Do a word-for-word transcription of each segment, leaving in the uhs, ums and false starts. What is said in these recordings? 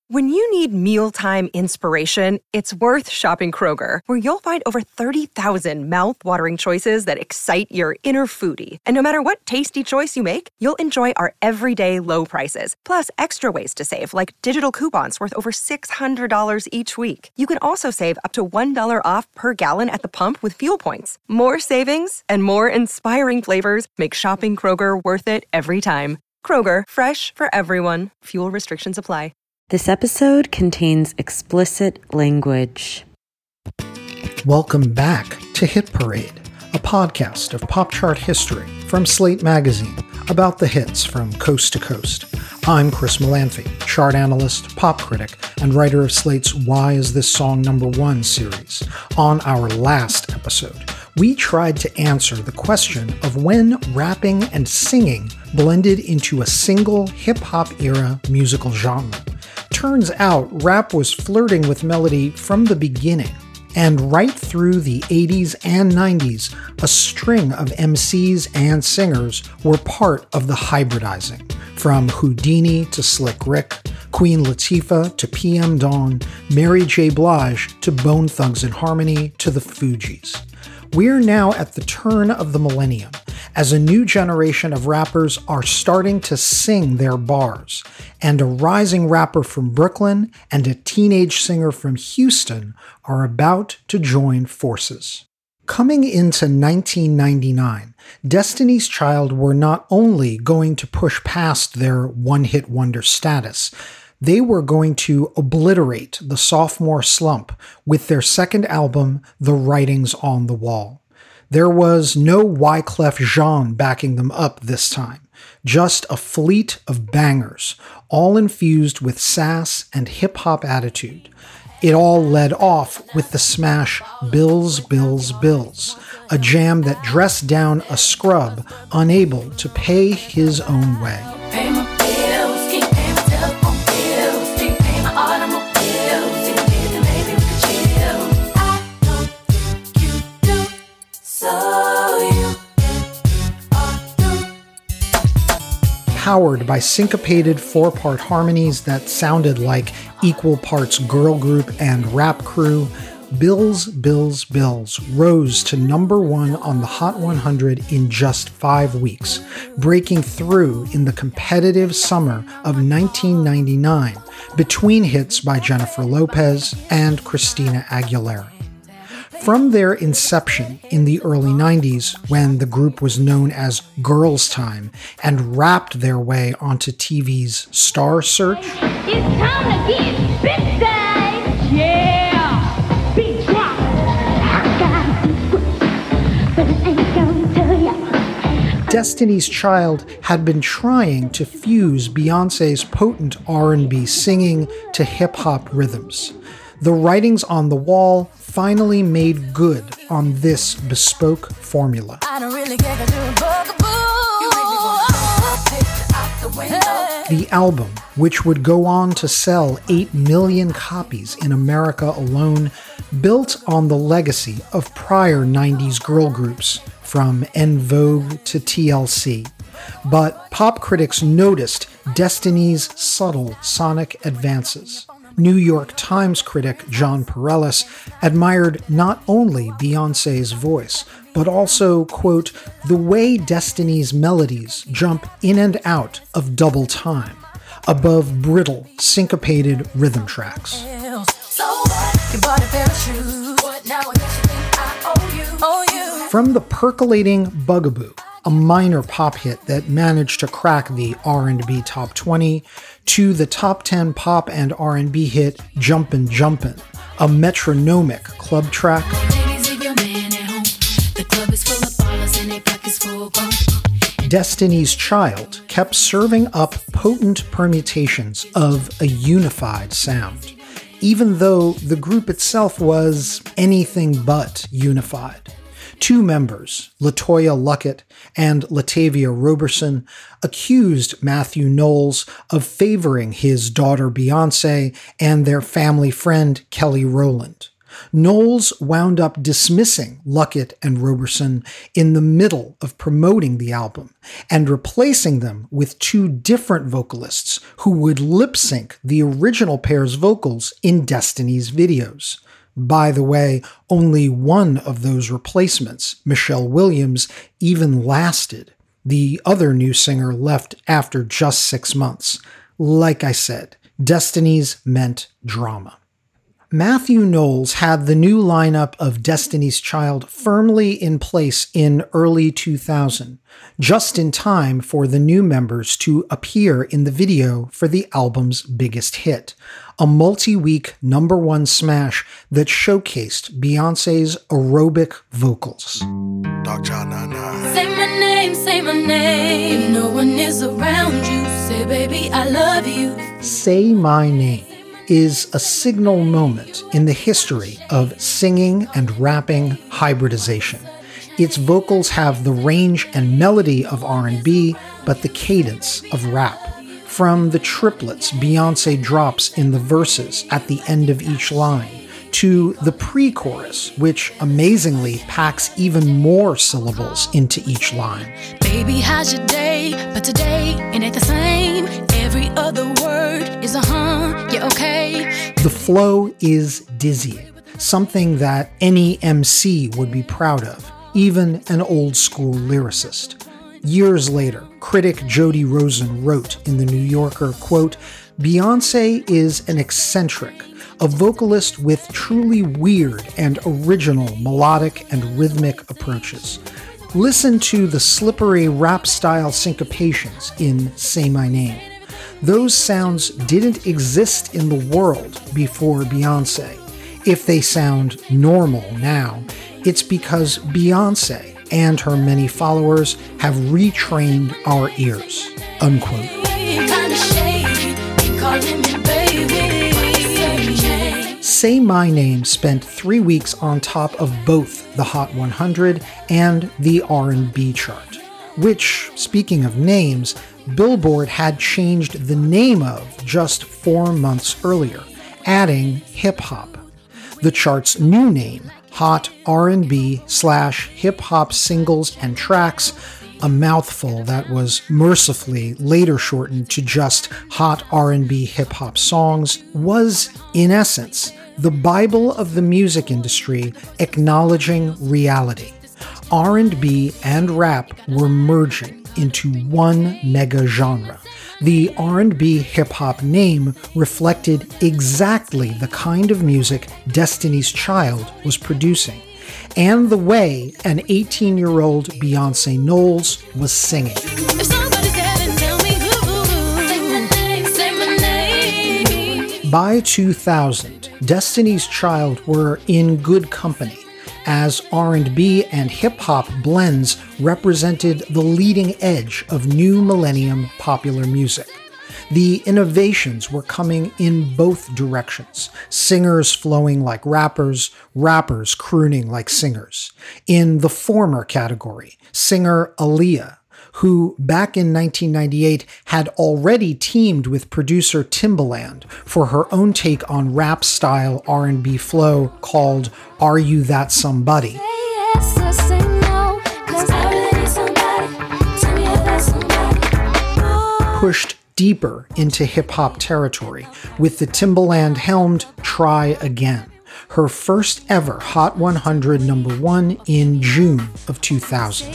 When you need mealtime inspiration, it's worth shopping Kroger, where you'll find over thirty thousand mouth-watering choices that excite your inner foodie. And no matter what tasty choice you make, you'll enjoy our everyday low prices, plus extra ways to save, like digital coupons worth over six hundred dollars each week. You can also save up to one dollar off per gallon at the pump with fuel points. More savings and more inspiring flavors make shopping Kroger worth it every time. Kroger, fresh for everyone. Fuel restrictions apply. This episode contains explicit language. Welcome back to Hit Parade, a podcast of pop chart history from Slate Magazine about the hits from coast to coast. I'm Chris Molanphy, chart analyst, pop critic, and writer of Slate's Why Is This Song Number One series. On our last episode, we tried to answer the question of when rapping and singing blended into a single hip-hop era musical genre. Turns out rap was flirting with melody from the beginning, and right through the eighties and nineties, a string of M Cs and singers were part of the hybridizing. From Houdini to Slick Rick, Queen Latifah to P M Dawn, Mary J. Blige to Bone Thugs-n-Harmony to the Fugees. We're now at the turn of the millennium, as a new generation of rappers are starting to sing their bars, and a rising rapper from Brooklyn and a teenage singer from Houston are about to join forces. Coming into nineteen ninety-nine, Destiny's Child were not only going to push past their one-hit wonder status, they were going to obliterate the sophomore slump with their second album, The Writings on the Wall. There was no Wyclef Jean backing them up this time, just a fleet of bangers, all infused with sass and hip-hop attitude. It all led off with the smash Bills, Bills, Bills, a jam that dressed down a scrub unable to pay his own way. Pay my bills, keep paying my telephone bills, keep paying my automobiles, keep paying, maybe we could chill. I don't think you do, so you ought to. Powered by syncopated four-part harmonies that sounded like equal parts girl group and rap crew, Bills, Bills, Bills rose to number one on the Hot one hundred in just five weeks, breaking through in the competitive summer of nineteen ninety-nine between hits by Jennifer Lopez and Christina Aguilera. From their inception in the early nineties, when the group was known as Girls Tyme and rapped their way onto T V's Star Search, it's time to get big time, yeah, big drop. I got it, but it ain't gonna tell ya. Destiny's Child had been trying to fuse Beyoncé's potent R and B singing to hip-hop rhythms. The Writings on the Wall finally made good on this bespoke formula. I don't really care 'cause you're a bugaboo. You make me wanna take it out the window. The album, which would go on to sell eight million copies in America alone, built on the legacy of prior nineties girl groups, from En Vogue to T L C. But pop critics noticed Destiny's subtle sonic advances. New York Times critic John Pareles admired not only Beyoncé's voice, but also, quote, the way Destiny's melodies jump in and out of double time, above brittle, syncopated rhythm tracks. So what? You bought a pair of shoes. What now? I guess you think I owe you. Owe you. From the percolating Bugaboo, a minor pop hit that managed to crack the R and B top twenty, to the top ten pop and R and B hit Jumpin' Jumpin', a metronomic club track. Destiny's Child kept serving up potent permutations of a unified sound, even though the group itself was anything but unified. Two members, LaToya Luckett and Latavia Roberson, accused Matthew Knowles of favoring his daughter Beyoncé and their family friend Kelly Rowland. Knowles wound up dismissing Luckett and Roberson in the middle of promoting the album and replacing them with two different vocalists who would lip sync the original pair's vocals in Destiny's videos. By the way, only one of those replacements, Michelle Williams, even lasted. The other new singer left after just six months. Like I said, Destiny's meant drama. Matthew Knowles had the new lineup of Destiny's Child firmly in place in early two thousand, just in time for the new members to appear in the video for the album's biggest hit, a multi-week number one smash that showcased Beyoncé's aerobic vocals. Dark Child nine nine. Say my name, say my name. If no one is around you, say baby I love you. Say My Name is a signal moment in the history of singing and rapping hybridization. Its vocals have the range and melody of R and B, but the cadence of rap. From the triplets Beyoncé drops in the verses at the end of each line, to the pre-chorus, which amazingly packs even more syllables into each line. Baby, how's your day? But today it ain't the same. Every other word is a huh, yeah, okay. The flow is dizzying, something that any M C would be proud of, even an old school lyricist. Years later, critic Jody Rosen wrote in The New Yorker, quote, Beyoncé is an eccentric, a vocalist with truly weird and original melodic and rhythmic approaches. Listen to the slippery rap-style syncopations in Say My Name. Those sounds didn't exist in the world before Beyoncé. If they sound normal now, it's because Beyoncé and her many followers have retrained our ears. Unquote. Say My Name spent three weeks on top of both the Hot one hundred and the R and B chart, which, speaking of names, Billboard had changed the name of just four months earlier, adding hip-hop. The chart's new name, Hot R and B slash hip-hop singles and tracks, a mouthful that was mercifully later shortened to just Hot R and B hip-hop songs, was, in essence, the Bible of the music industry acknowledging reality. R and B and rap were merging into one mega genre. The R and B hip-hop name reflected exactly the kind of music Destiny's Child was producing, and the way an eighteen-year-old Beyoncé Knowles was singing. If somebody's there, then tell me who. Say my name, say my name. By two thousand, Destiny's Child were in good company, as R and B and hip-hop blends represented the leading edge of new millennium popular music. The innovations were coming in both directions, singers flowing like rappers, rappers crooning like singers. In the former category, singer Aaliyah, who back in nineteen ninety-eight had already teamed with producer Timbaland for her own take on rap-style R and B flow called Are You That Somebody? Pushed deeper into hip-hop territory with the Timbaland-helmed Try Again, her first ever Hot one hundred number one in June of two thousand.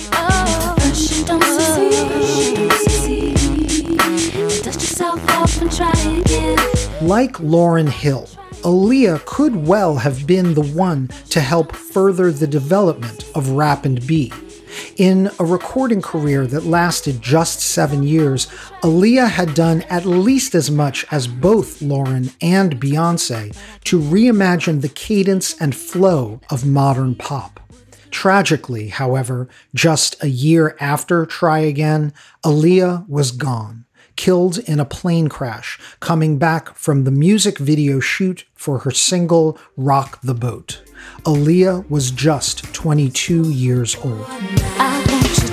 Like Lauryn Hill, Aaliyah could well have been the one to help further the development of rap and B. In a recording career that lasted just seven years, Aaliyah had done at least as much as both Lauryn and Beyoncé to reimagine the cadence and flow of modern pop. Tragically, however, just a year after Try Again, Aaliyah was gone, killed in a plane crash, coming back from the music video shoot for her single Rock the Boat. Aaliyah was just twenty-two years old. I want you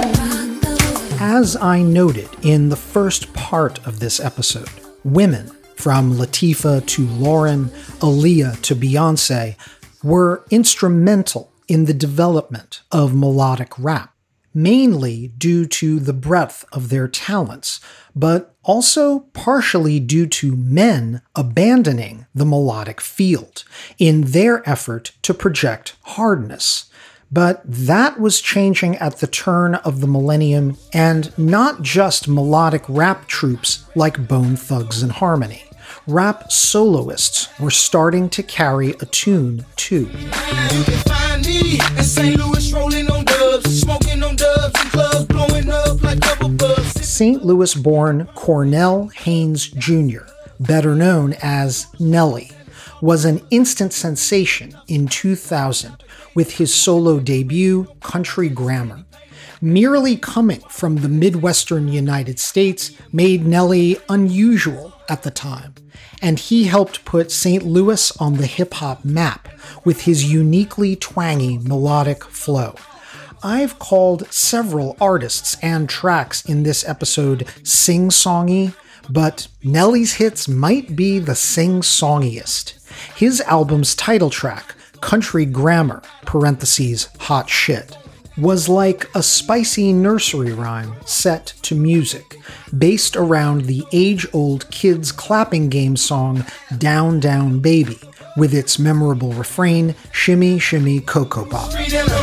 to As I noted in the first part of this episode, women, from Latifah to Lauryn, Aaliyah to Beyonce, were instrumental in the development of melodic rap, mainly due to the breadth of their talents, but also partially due to men abandoning the melodic field in their effort to project hardness. But that was changing at the turn of the millennium, and not just melodic rap troops like Bone Thugs and Harmony. Rap soloists were starting to carry a tune too. You can find me in Saint Louis rolling on dubs, smoking on dubs and clubs blowing up like double bubs. Saint Louis-born Cornell Haynes Junior, better known as Nelly, was an instant sensation in two thousand with his solo debut, Country Grammar. Merely coming from the Midwestern United States made Nelly unusual at the time, and he helped put Saint Louis on the hip-hop map with his uniquely twangy melodic flow. I've called several artists and tracks in this episode sing-songy, but Nelly's hits might be the sing-songiest. His album's title track, Country Grammar, parentheses, hot shit, was like a spicy nursery rhyme set to music, based around the age-old kids clapping game song Down Down Baby, with its memorable refrain, Shimmy Shimmy Cocoa Pop.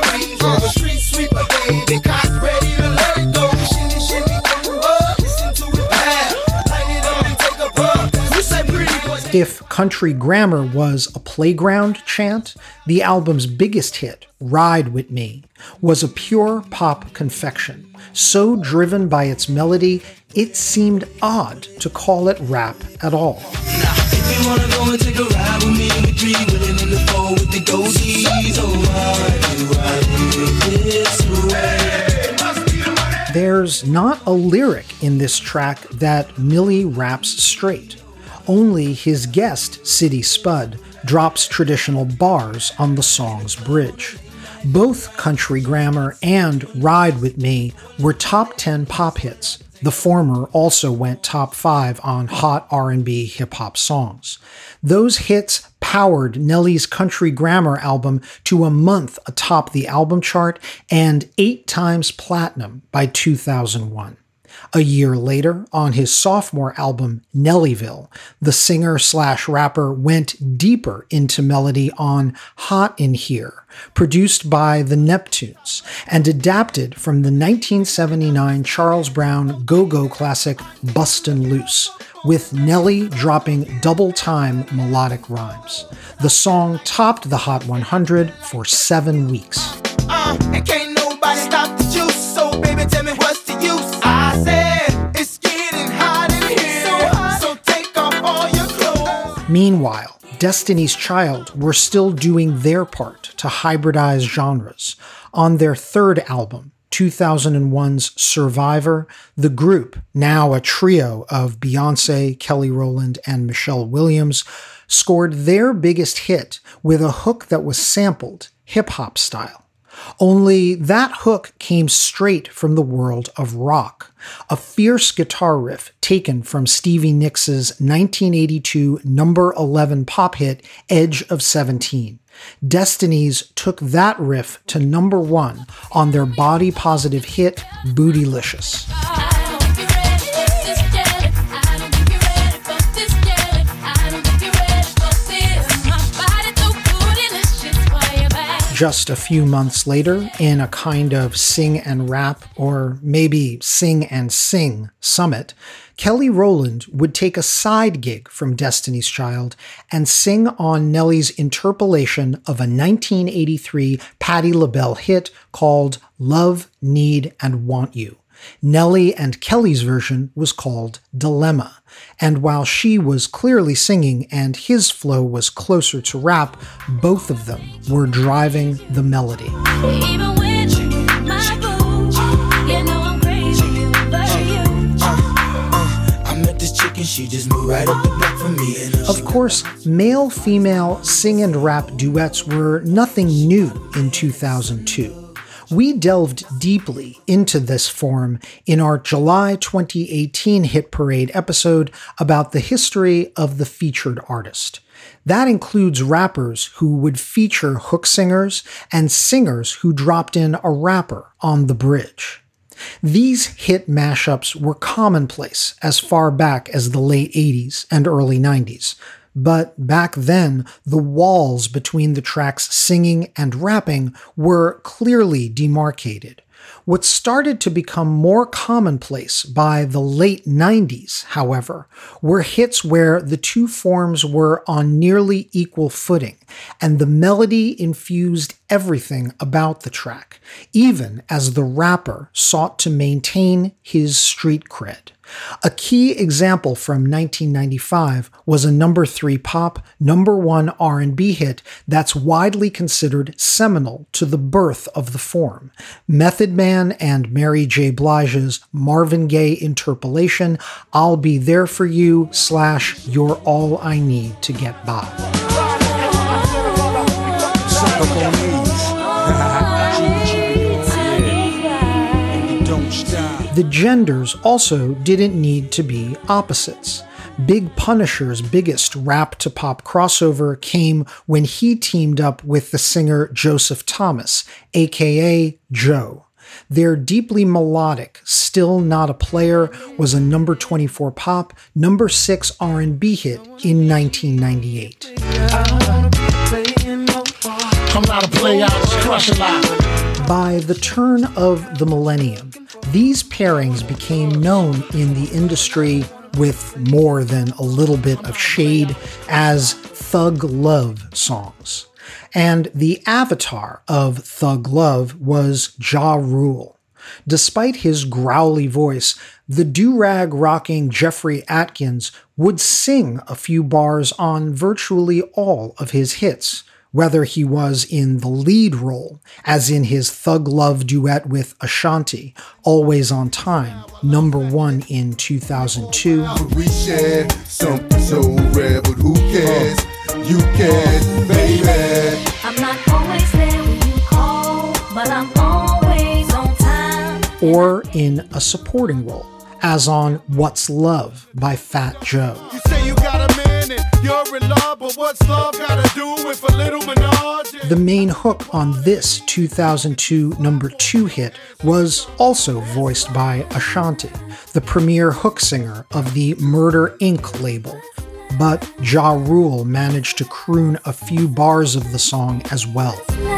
If Country Grammar was a playground chant, the album's biggest hit, Ride With Me, was a pure pop confection, so driven by its melody, it seemed odd to call it rap at all. There's not a lyric in this track that Millie raps straight. Only his guest, City Spud, drops traditional bars on the song's bridge. Both Country Grammar and Ride With Me were top ten pop hits. The former also went top five on Hot R and B hip-hop songs. Those hits powered Nelly's Country Grammar album to a month atop the album chart and eight times platinum by two thousand one. A year later, on his sophomore album, Nellyville, the singer-slash-rapper went deeper into melody on Hot in Here, produced by the Neptunes, and adapted from the nineteen seventy-nine Charles Brown go-go classic Bustin' Loose, with Nelly dropping double-time melodic rhymes. The song topped the Hot one hundred for seven weeks. Uh, and can't nobody stop the juice, so baby tell me what's the use. I said it's getting hot in here, so, hot. So take off all your clothes. Meanwhile, Destiny's Child were still doing their part to hybridize genres. On their third album, two thousand one's Survivor, the group, now a trio of Beyonce, Kelly Rowland, and Michelle Williams, scored their biggest hit with a hook that was sampled hip-hop style. Only that hook came straight from the world of rock, a fierce guitar riff taken from Stevie Nicks' nineteen eighty-two number eleven pop hit Edge of seventeen. Destiny's took that riff to number one on their body-positive hit Bootylicious. Just a few months later, in a kind of sing and rap, or maybe sing and sing summit, Kelly Rowland would take a side gig from Destiny's Child and sing on Nelly's interpolation of a nineteen eighty-three Patti LaBelle hit called Love, Need, and Want You. Nelly and Kelly's version was called Dilemma, and while she was clearly singing and his flow was closer to rap, both of them were driving the melody. Even when you my boo, you know I'm crazy over you. I met this chick and she just moved right up the block for me. Of course, male-female sing and rap duets were nothing new in two thousand two. We delved deeply into this form in our July twenty eighteen Hit Parade episode about the history of the featured artist. That includes rappers who would feature hook singers and singers who dropped in a rapper on the bridge. These hit mashups were commonplace as far back as the late eighties and early nineties. But back then, the walls between the tracks singing and rapping were clearly demarcated. What started to become more commonplace by the late nineties, however, were hits where the two forms were on nearly equal footing, and the melody infused everything about the track, even as the rapper sought to maintain his street cred. A key example from nineteen ninety-five was a number three pop, number one R and B hit that's widely considered seminal to the birth of the form, Method Man and Mary J. Blige's Marvin Gaye interpolation, I'll Be There For You slash You're All I Need to Get By. The genders also didn't need to be opposites. Big Punisher's biggest rap-to-pop crossover came when he teamed up with the singer Joseph Thomas, aka Joe. Their deeply melodic Still Not a Player was a number twenty-four pop, number six R and B hit in nineteen ninety-eight. I'm not a player, I just crush a lot. By the turn of the millennium, these pairings became known in the industry with more than a little bit of shade as thug love songs. And the avatar of thug love was Ja Rule. Despite his growly voice, the do-rag rocking Jeffrey Atkins would sing a few bars on virtually all of his hits, whether he was in the lead role, as in his Thug Love duet with Ashanti, Always on Time, number one in two thousand two. We share something so rare, but who cares? You can, baby. I'm not always there when you call, but I'm always on time. Or in a supporting role, as on What's Love by Fat Joe. You say you got a man and you're in love, but what's love gotta do with a little menage? The main hook on this two thousand two number two hit was also voiced by Ashanti, the premier hook singer of the Murder Incorporated label. But Ja Rule managed to croon a few bars of the song as well.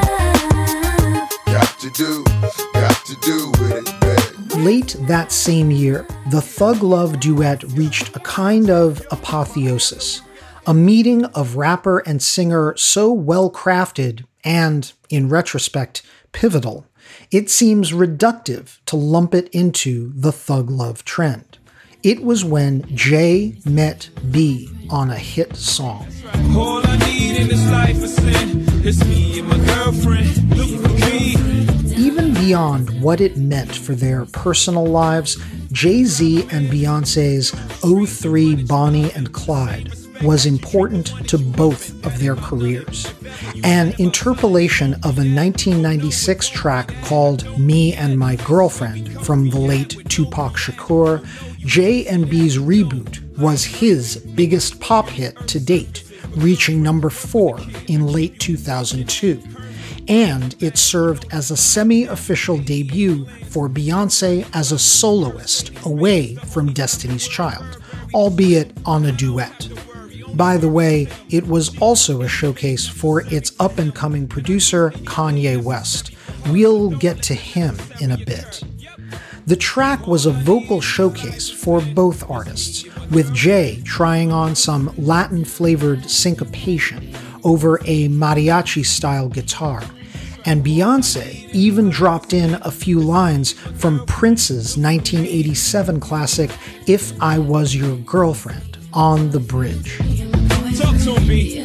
Got to do, got to do with it, babe. Late that same year, the Thug Love duet reached a kind of apotheosis, a meeting of rapper and singer so well crafted and, in retrospect, pivotal, it seems reductive to lump it into the Thug Love trend. It was when J met B on a hit song. All I need in this life is sin. It's me and my girlfriend. Look for me. Even beyond what it meant for their personal lives, Jay-Z and Beyoncé's oh three Bonnie and Clyde was important to both of their careers. An interpolation of a nineteen ninety-six track called Me and My Girlfriend from the late Tupac Shakur, J and B's Reboot was his biggest pop hit to date, reaching number four in late two thousand two. And it served as a semi-official debut for Beyoncé as a soloist away from Destiny's Child, albeit on a duet. By the way, it was also a showcase for its up-and-coming producer, Kanye West. We'll get to him in a bit. The track was a vocal showcase for both artists, with Jay trying on some Latin-flavored syncopation over a mariachi-style guitar, and Beyoncé even dropped in a few lines from Prince's nineteen eighty-seven classic If I Was Your Girlfriend on the bridge. Talk to me.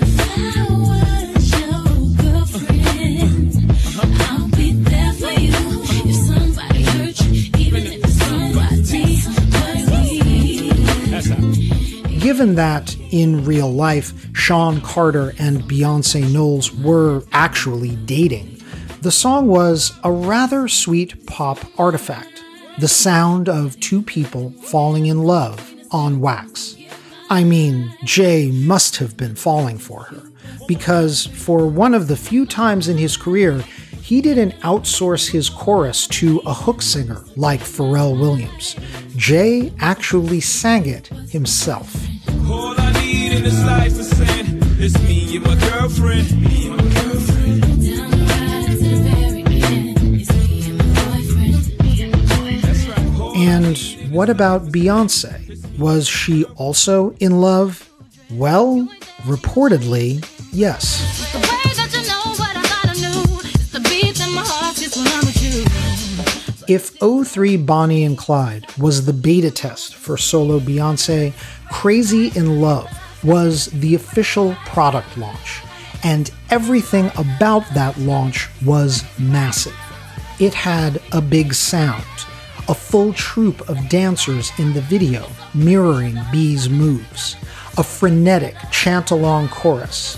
Given that, in real life, Sean Carter and Beyoncé Knowles were actually dating, The song was a rather sweet pop artifact, the sound of two people falling in love on wax. I mean, Jay must have been falling for her, because for one of the few times in his career, he didn't outsource his chorus to a hook singer like Pharrell Williams. Jay actually sang it himself. All I need in this life is sin. It's me and my girlfriend. Me and my girlfriend. And what about Beyoncé? Was she also in love? Well, reportedly, yes. If oh three Bonnie and Clyde was the beta test for solo Beyoncé, Crazy in Love was the official product launch, and everything about that launch was massive. It had a big sound, a full troupe of dancers in the video mirroring B's moves, a frenetic chant-along chorus,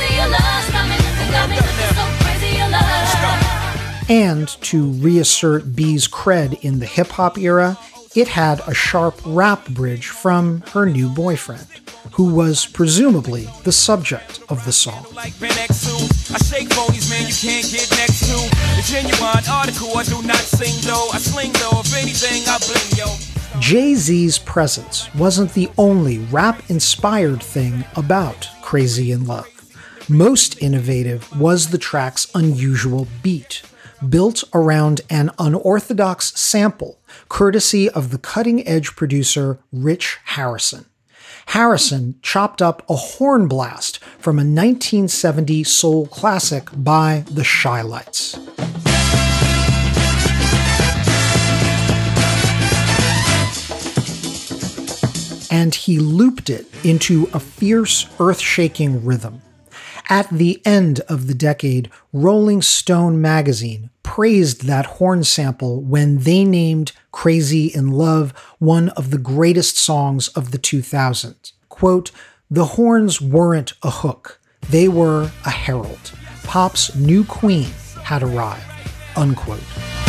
and to reassert B's cred in the hip-hop era, it had a sharp rap bridge from her new boyfriend, who was presumably the subject of the song. Jay-Z's presence wasn't the only rap-inspired thing about Crazy in Love. Most innovative was the track's unusual beat, built around an unorthodox sample, courtesy of the cutting-edge producer Rich Harrison. Harrison chopped up a horn blast from a nineteen seventy soul classic by the Shy-Lights. And he looped it into a fierce, earth-shaking rhythm. At the end of the decade, Rolling Stone magazine praised that horn sample when they named Crazy in Love one of the greatest songs of the two thousands. Quote, "The horns weren't a hook. They were a herald. Pop's new queen had arrived." Unquote.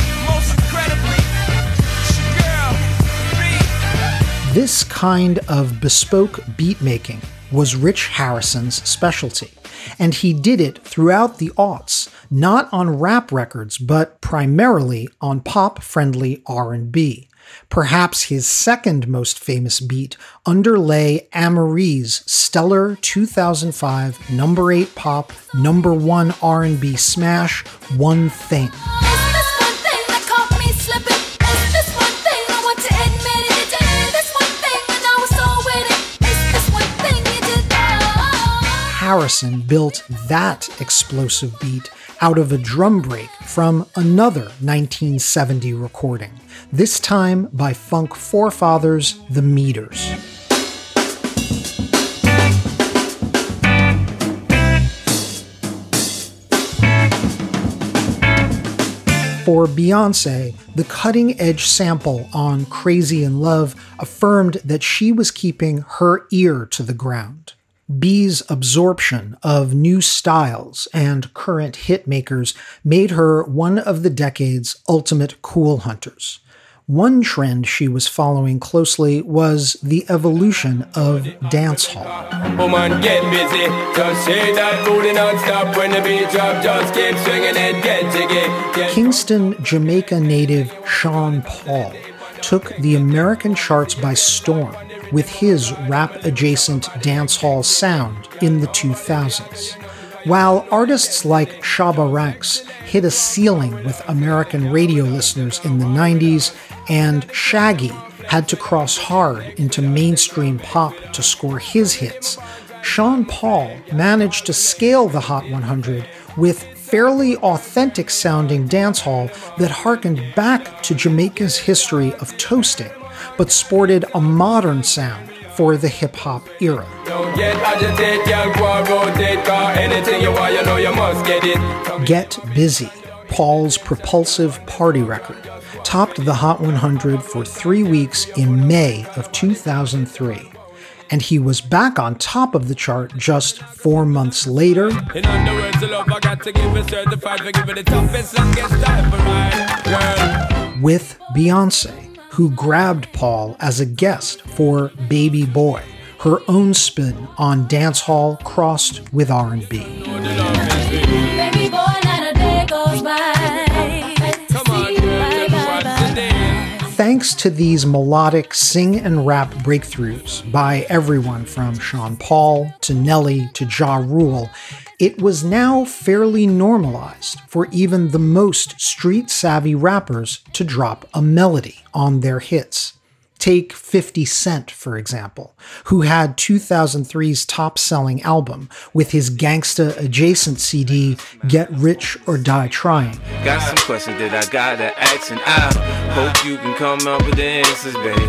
This kind of bespoke beat making was Rich Harrison's specialty, and he did it throughout the aughts, not on rap records, but primarily on pop-friendly R and B. Perhaps his second most famous beat underlay Amerie's stellar two thousand five number eight pop, number one R and B smash, One Thing. Harrison built that explosive beat out of a drum break from another nineteen seventy recording, this time by funk forefathers The Meters. For Beyoncé, the cutting-edge sample on Crazy in Love affirmed that she was keeping her ear to the ground. B's absorption of new styles and current hitmakers made her one of the decade's ultimate cool hunters. One trend she was following closely was the evolution of dancehall. Woman, get busy. Just shake that booty non-stop when the beat drop. Just keep swinging it, get jiggy. Get... Kingston, Jamaica native Sean Paul took the American charts by storm with his rap-adjacent dancehall sound in the two thousands. While artists like Shabba Ranks hit a ceiling with American radio listeners in the nineties, and Shaggy had to cross hard into mainstream pop to score his hits, Sean Paul managed to scale the Hot one hundred with fairly authentic-sounding dancehall that harkened back to Jamaica's history of toasting, but sported a modern sound for the hip-hop era. Get Busy, Paul's propulsive party record, topped the Hot one hundred for three weeks in May of two thousand three. and he was back on top of the chart just four months later In other words, the love I got to give is certified for giving the toughest and get time for mine, girl. with Beyoncé, who grabbed Paul as a guest for Baby Boy, her own spin on dancehall crossed with R and B. Baby boy, not a day goes by. Come on, girl, tell me what's the deal. Thanks to these melodic sing and rap breakthroughs by everyone from Sean Paul to Nelly to Ja Rule, it was now fairly normalized for even the most street-savvy rappers to drop a melody on their hits. Take fifty Cent, for example, who had two thousand three's top-selling album with his gangsta-adjacent C D, Get Rich or Die Trying. Got some questions that I gotta ask, and I hope you can come up with the answers, baby.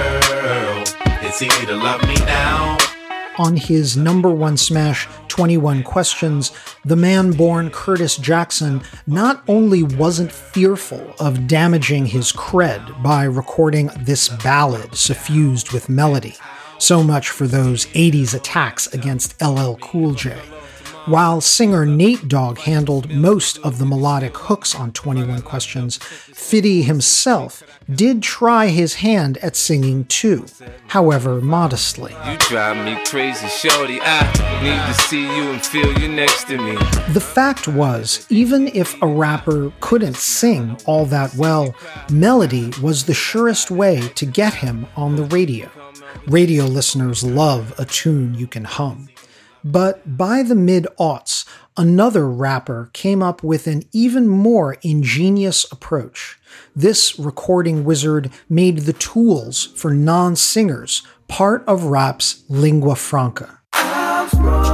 Girl, it's easy to love me now. On his number one smash, twenty-one Questions, the man born Curtis Jackson not only wasn't fearful of damaging his cred by recording this ballad suffused with melody. So much for those eighties attacks against L L Cool J. While singer Nate Dogg handled most of the melodic hooks on twenty-one Questions, Fiddy himself did try his hand at singing too, however modestly. You drive me crazy, shorty. I need to see you and feel you next to me. The fact was, even if a rapper couldn't sing all that well, melody was the surest way to get him on the radio. Radio listeners love a tune you can hum. But by the mid-aughts, another rapper came up with an even more ingenious approach. This recording wizard made the tools for non-singers part of rap's lingua franca. I'm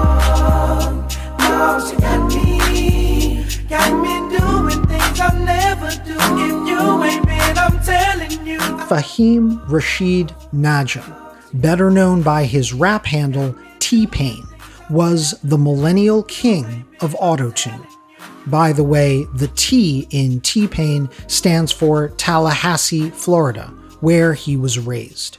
strong, now she got me, got me doing things I'll never do. If you ain't been, I'm telling you. Fahim Rashid Najm, better known by his rap handle T-Pain, was the millennial king of autotune. By the way, the T in T-Pain stands for Tallahassee, Florida, where he was raised.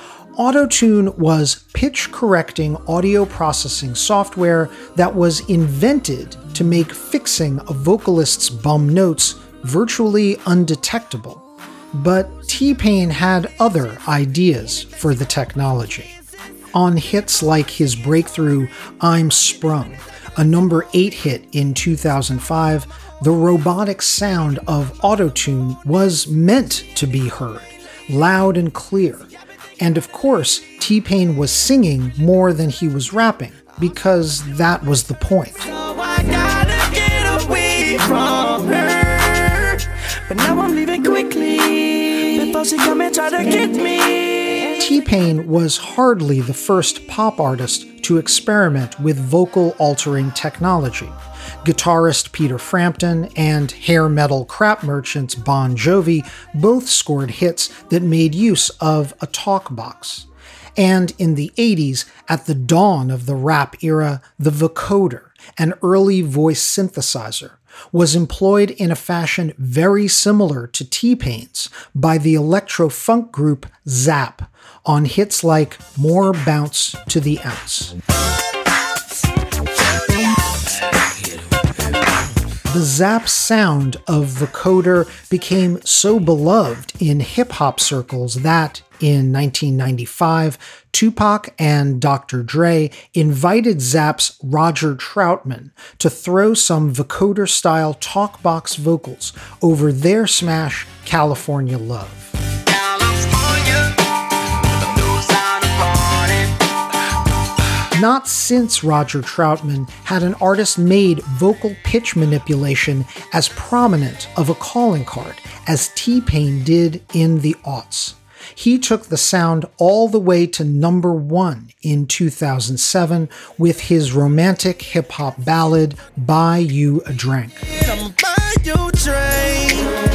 Autotune was pitch-correcting audio processing software that was invented to make fixing a vocalist's bum notes virtually undetectable. But T-Pain had other ideas for the technology. On hits like his breakthrough I'm Sprung, a number eight hit in two thousand five, the robotic sound of autotune was meant to be heard, loud and clear. And of course, T-Pain was singing more than he was rapping, because that was the point. So I gotta get away from her, but now I'm leaving quickly before she come and try to get me. T-Pain was hardly the first pop artist to experiment with vocal-altering technology. Guitarist Peter Frampton and hair metal crap merchants Bon Jovi both scored hits that made use of a talk box. And in the eighties, at the dawn of the rap era, the vocoder, an early voice synthesizer, was employed in a fashion very similar to T-Pain's by the electro-funk group Zapp on hits like More Bounce to the Ounce. The Zapp sound of vocoder became so beloved in hip-hop circles that, in nineteen ninety-five, Tupac and Doctor Dre invited Zapp's Roger Troutman to throw some vocoder-style talkbox vocals over their smash California Love. Not since Roger Troutman had an artist made vocal pitch manipulation as prominent of a calling card as T-Pain did in the aughts. He took the sound all the way to number one in two thousand seven with his romantic hip-hop ballad, Buy You a Drink. Come buy you a drink.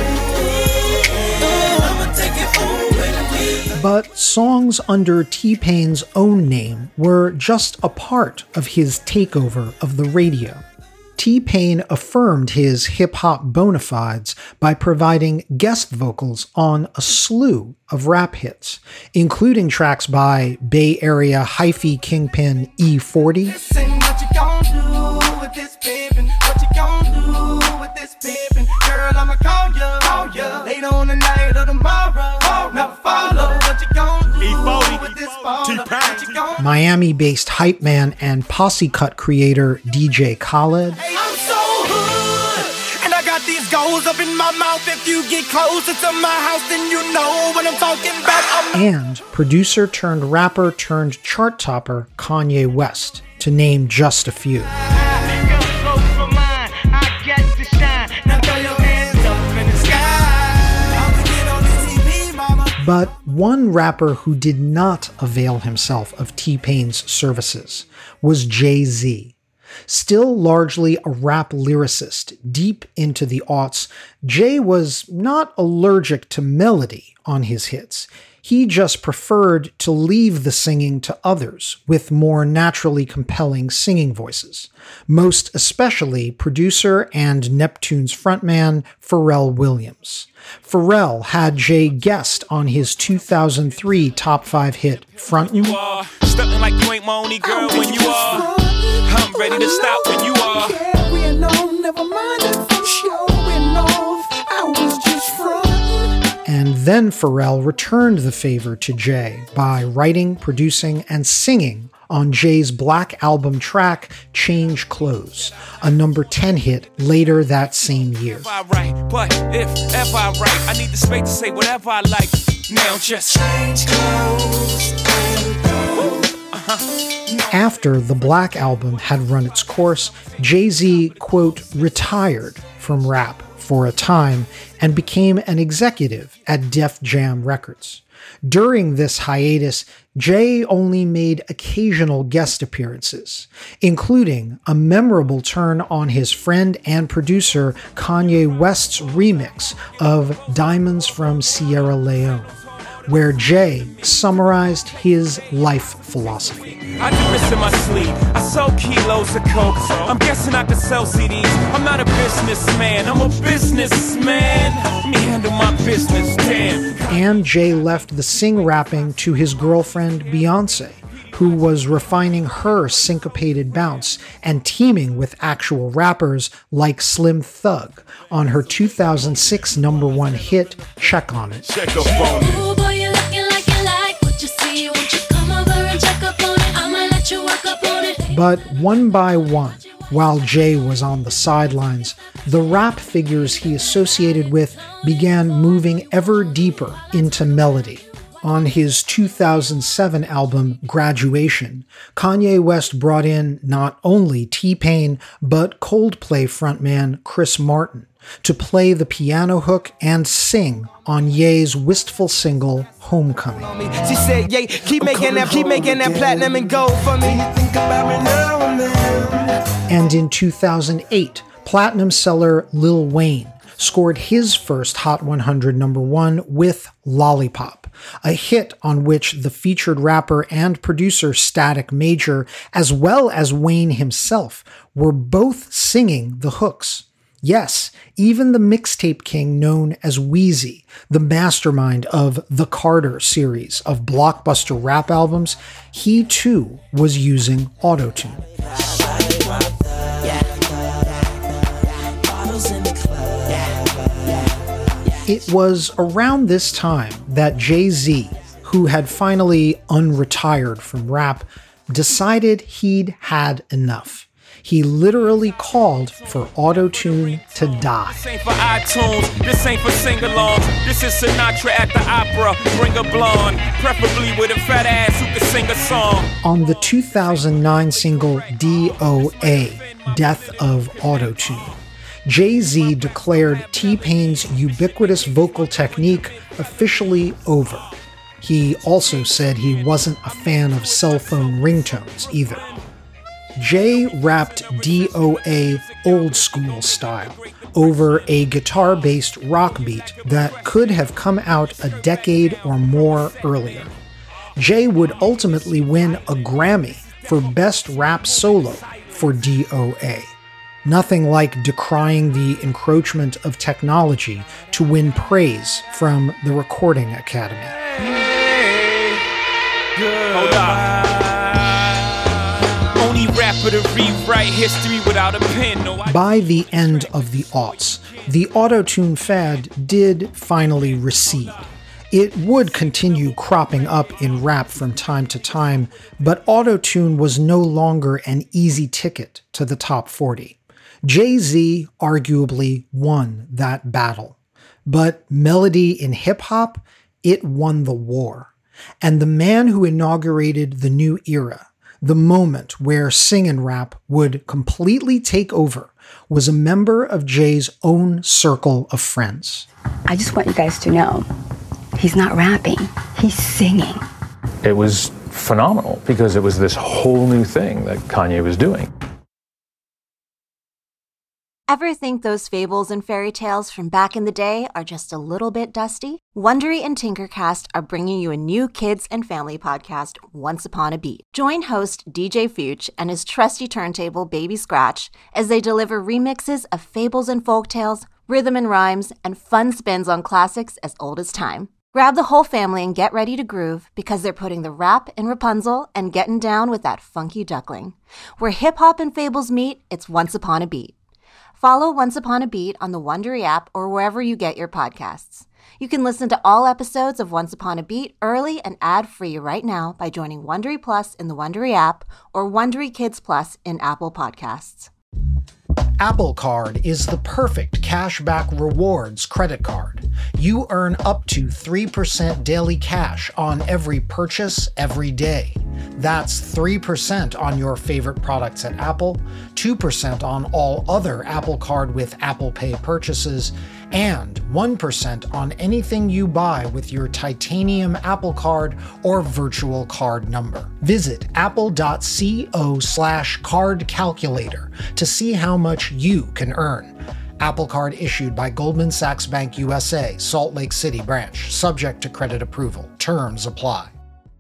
I'ma take it home with me. But songs under T-Pain's own name were just a part of his takeover of the radio. T-Pain affirmed his hip-hop bona fides by providing guest vocals on a slew of rap hits, including tracks by Bay Area hyphy kingpin E forty, Listen, what you gon' do with this pimpin'? What you gon' do with this pimpin'? Girl, I'ma call ya, call ya later on the night or tomorrow. Oh, never follow. What you gon' do E forty, with this baller? What you gon' Miami-based hype man and posse cut creator D J Khaled, Hey, I'm so hood, and I got these goals up in my mouth. If you get closer to my house, then you know what I'm talking about. I'm and producer turned rapper turned chart topper Kanye West, to name just a few. But one rapper who did not avail himself of T-Pain's services was Jay-Z. Still largely a rap lyricist deep into the aughts, Jay was not allergic to melody on his hits. He just preferred to leave the singing to others with more naturally compelling singing voices, most especially producer and Neptune's frontman Pharrell Williams. Pharrell had Jay guest on his two thousand three top five hit Frontin'. You are stunting like you ain't my only girl when you are. I'm ready to stop when you are. carrying on, never mind if I'm showing off. I was just frontin'. And then Pharrell returned the favor to Jay by writing, producing, and singing on Jay's Black Album track, Change Clothes, a number ten hit later that same year. If I write, but if ever I write, I need the space to say whatever I like. Now just change clothes. Uh-huh. After the Black Album had run its course, Jay-Z, quote, retired from rap for a time and became an executive at Def Jam Records. During this hiatus, Jay only made occasional guest appearances, including a memorable turn on his friend and producer Kanye West's remix of Diamonds from Sierra Leone, where Jay summarized his life philosophy. I do this in my sleep. I sell kilos of coke. I'm guessing I could sell C Ds. I'm not a businessman. I'm a businessman. Let me handle my business, damn. And Jay left the sing-rapping to his girlfriend Beyonce, who was refining her syncopated bounce and teaming with actual rappers like Slim Thug on her two thousand six number one hit, Check On It. Check up on it. Ooh, boy, you looking like you like what you see. Won't you come over and check up on it? I'ma let you work up on it. But one by one, while Jay was on the sidelines, the rap figures he associated with began moving ever deeper into melody. On his two thousand seven album, Graduation, Kanye West brought in not only T-Pain, but Coldplay frontman Chris Martin to play the piano hook and sing on Ye's wistful single, Homecoming. She said, yeah, keep making that, keep making that platinum and gold for me. Think about me now and then. And in two thousand eight, platinum seller Lil Wayne scored his first Hot one hundred number one with Lollipop, a hit on which the featured rapper and producer Static Major, as well as Wayne himself, were both singing the hooks. Yes, even the mixtape king known as Wheezy, the mastermind of the Carter series of blockbuster rap albums, he too was using autotune. It was around this time that Jay-Z, who had finally unretired from rap, decided he'd had enough. He literally called for autotune to die. This ain't for iTunes, this ain't for sing-alongs. This is Sinatra at the opera. Bring a blonde, preferably with a fat ass who can sing a song. On the two thousand nine single D O A, Death of Autotune, Jay-Z declared T-Pain's ubiquitous vocal technique officially over. He also said he wasn't a fan of cell phone ringtones either. Jay rapped D O A old school style over a guitar-based rock beat that could have come out a decade or more earlier. Jay would ultimately win a Grammy for Best Rap Solo for D O A. Nothing like decrying the encroachment of technology to win praise from the Recording Academy. Hold on. Only rapper to rewrite history without a pen. No, I- By the end of the aughts, the auto-tune fad did finally recede. It would continue cropping up in rap from time to time, but auto-tune was no longer an easy ticket to the top forty. Jay-Z arguably won that battle, but melody in hip-hop, it won the war. And the man who inaugurated the new era, the moment where sing and rap would completely take over, was a member of Jay's own circle of friends. I just want you guys to know, he's not rapping, he's singing. It was phenomenal because it was this whole new thing that Kanye was doing. Ever think those fables and fairy tales from back in the day are just a little bit dusty? Wondery and Tinkercast are bringing you a new kids and family podcast, Once Upon a Beat. Join host D J Fuchs and his trusty turntable Baby Scratch as they deliver remixes of fables and folktales, rhythm and rhymes, and fun spins on classics as old as time. Grab the whole family and get ready to groove because they're putting the rap in Rapunzel and getting down with that funky duckling. Where hip-hop and fables meet, it's Once Upon a Beat. Follow Once Upon a Beat on the Wondery app or wherever you get your podcasts. You can listen to all episodes of Once Upon a Beat early and ad-free right now by joining Wondery Plus in the Wondery app or Wondery Kids Plus in Apple Podcasts. Apple Card is the perfect cashback rewards credit card. You earn up to three percent daily cash on every purchase every day. That's three percent on your favorite products at Apple, two percent on all other Apple Card with Apple Pay purchases, and one percent on anything you buy with your titanium Apple Card or virtual card number. Visit apple.co slash card calculator to see how much you can earn. Apple Card issued by Goldman Sachs Bank U S A, Salt Lake City branch, subject to credit approval. Terms apply.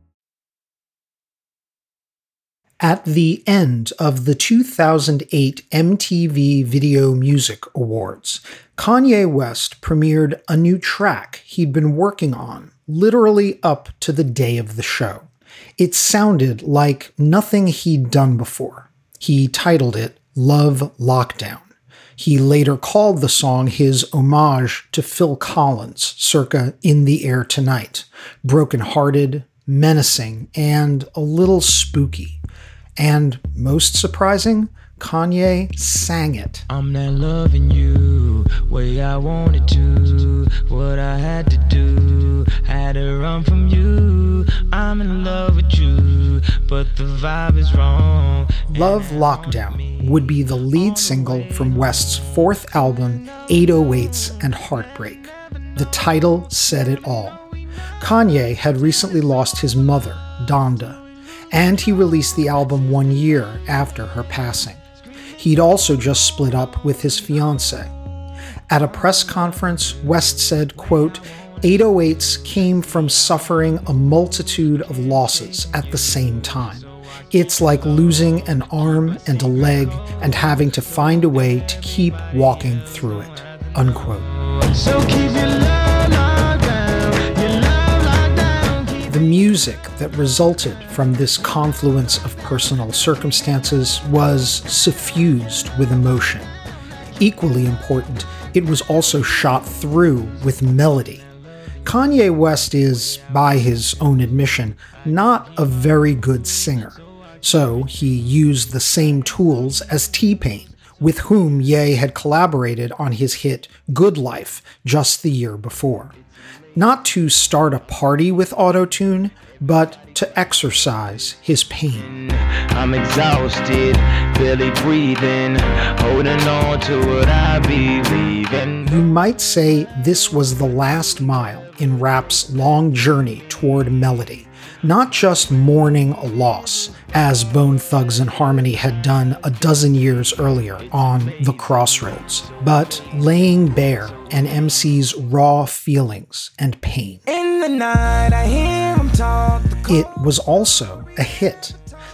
At the end of the two thousand eight M T V Video Music Awards, Kanye West premiered a new track he'd been working on literally up to the day of the show. It sounded like nothing he'd done before. He titled it Love Lockdown. He later called the song his homage to Phil Collins, circa In the Air Tonight, brokenhearted, menacing, and a little spooky. And most surprising, Kanye sang it. I'm not loving you way I wanted to, what I had to do, had to run from you. I'm in love with you, but the vibe is wrong. Love Lockdown would be the lead single from West's fourth album, eight oh eights and Heartbreak. The title said it all. Kanye had recently lost his mother, Donda, and he released the album one year after her passing. He'd also just split up with his fiancée. At a press conference, West said, quote, eight oh eights came from suffering a multitude of losses at the same time. It's like losing an arm and a leg and having to find a way to keep walking through it, unquote. So keep your love locked down, your love locked down. The music that resulted from this confluence of personal circumstances was suffused with emotion. Equally important, it was also shot through with melody. Kanye West is, by his own admission, not a very good singer. So he used the same tools as T-Pain, with whom Ye had collaborated on his hit Good Life just the year before. Not to start a party with autotune, but to exercise his pain. I'm exhausted, barely breathing, holding on to what I believe in. You might say this was the last mile in rap's long journey toward melody. Not just mourning a loss, as Bone Thugs and Harmony had done a dozen years earlier on The Crossroads, but laying bare an M C's raw feelings and pain. In the night, I hear him talk. It was also a hit.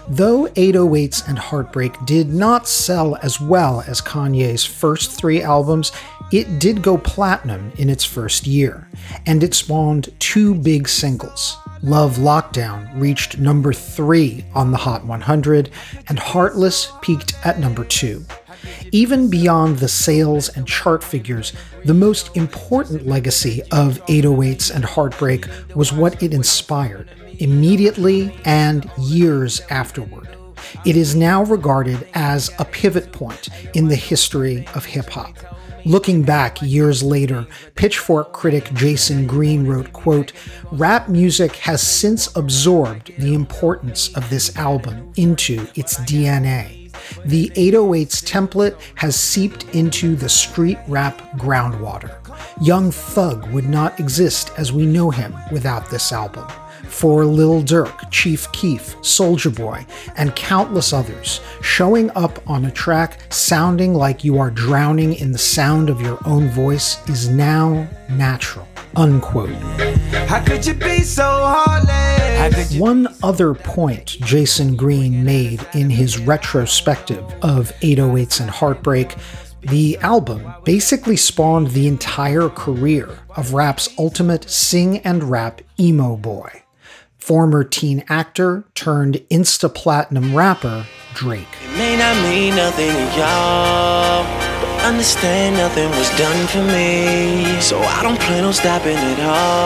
Though eight oh eights and Heartbreak did not sell as well as Kanye's first three albums, it did go platinum in its first year, and it spawned two big singles. Love Lockdown reached number three on the Hot one hundred, and Heartless peaked at number two. Even beyond the sales and chart figures, the most important legacy of eight oh eights and Heartbreak was what it inspired, immediately and years afterward. It is now regarded as a pivot point in the history of hip-hop. Looking back years later, Pitchfork critic Jason Green wrote, quote, "Rap music has since absorbed the importance of this album into its D N A. The eight oh eights template has seeped into the street rap groundwater. Young Thug would not exist as we know him without this album. For Lil Durk, Chief Keef, Soulja Boy, and countless others, showing up on a track sounding like you are drowning in the sound of your own voice is now natural." Unquote. How could you be so heartless? One other point Jason Green made in his retrospective of eight oh eights and Heartbreak: the album basically spawned the entire career of rap's ultimate sing and rap emo boy, former teen actor turned Insta-platinum rapper Drake. It may not mean nothing to y'all, but understand nothing was done for me, so I don't plan on stopping at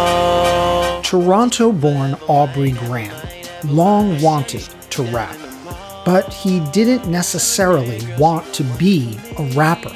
all. Toronto-born Aubrey Graham long wanted to rap, but he didn't necessarily want to be a rapper.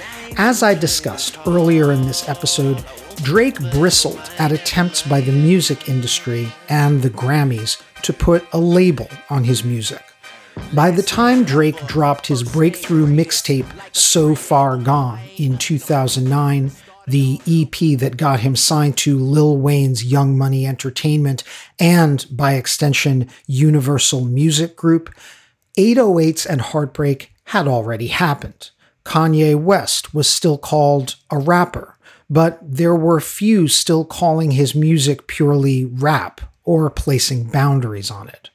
As I discussed earlier in this episode, Drake bristled at attempts by the music industry and the Grammys to put a label on his music. By the time Drake dropped his breakthrough mixtape So Far Gone in two thousand nine, the E P that got him signed to Lil Wayne's Young Money Entertainment and, by extension, Universal Music Group, eight oh eights and Heartbreak had already happened. Kanye West was still called a rapper, but there were few still calling his music purely rap or placing boundaries on it.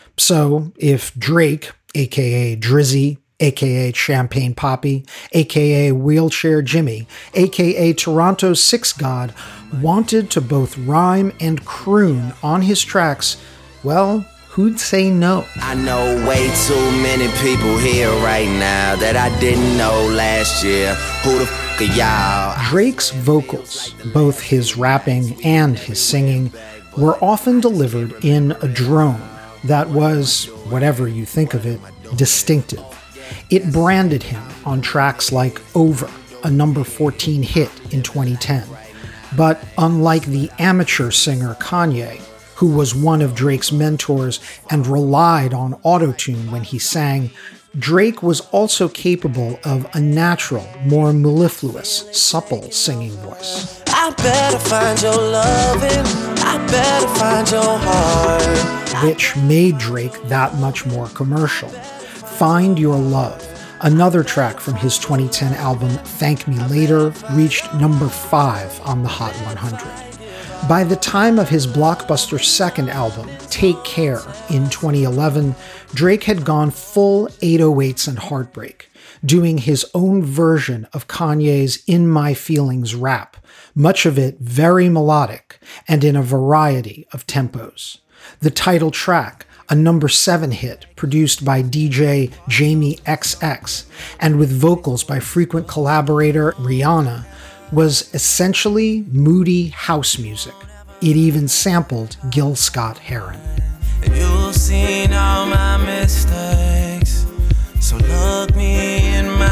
So if Drake, aka Drizzy, aka Champagne Poppy, aka Wheelchair Jimmy, aka Toronto's Six God, wanted to both rhyme and croon on his tracks, well, who'd say no? I know way too many people here right now that I didn't know last year. Who the f*** are y'all? Drake's vocals, both his rapping and his singing, were often delivered in a drone that was, whatever you think of it, distinctive. It branded him on tracks like Over, a number fourteen hit in twenty ten. But unlike the amateur singer Kanye, who was one of Drake's mentors and relied on autotune when he sang, Drake was also capable of a natural, more mellifluous, supple singing voice. I better find your loving, I better find your heart. Which made Drake that much more commercial. Find Your Love, another track from his twenty ten album Thank Me Later, reached number five on the Hot one hundred. By the time of his blockbuster second album, Take Care, in twenty eleven, Drake had gone full eight oh eights and Heartbreak, doing his own version of Kanye's In My Feelings rap, much of it very melodic and in a variety of tempos. The title track, a number seven hit produced by D J Jamie X X and with vocals by frequent collaborator Rihanna, was essentially moody house music. It even sampled Gil Scott-Heron. You've seen all my mistakes, so look me in my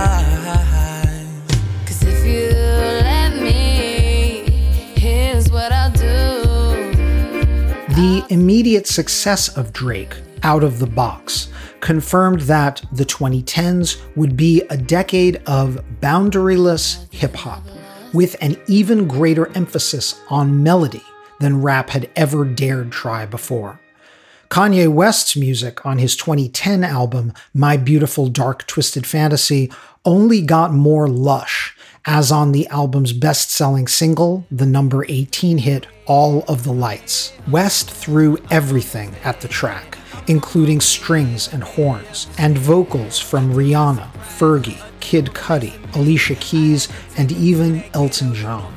eyes. Cause if you let me, here's what I'll do. The immediate success of Drake, out of the box, confirmed that the twenty tens would be a decade of boundaryless hip-hop, with an even greater emphasis on melody than rap had ever dared try before. Kanye West's music on his twenty ten album, My Beautiful Dark Twisted Fantasy, only got more lush, as on the album's best-selling single, the number eighteen hit All of the Lights. West threw everything at the track, including strings and horns, and vocals from Rihanna, Fergie, Kid Cudi, Alicia Keys, and even Elton John.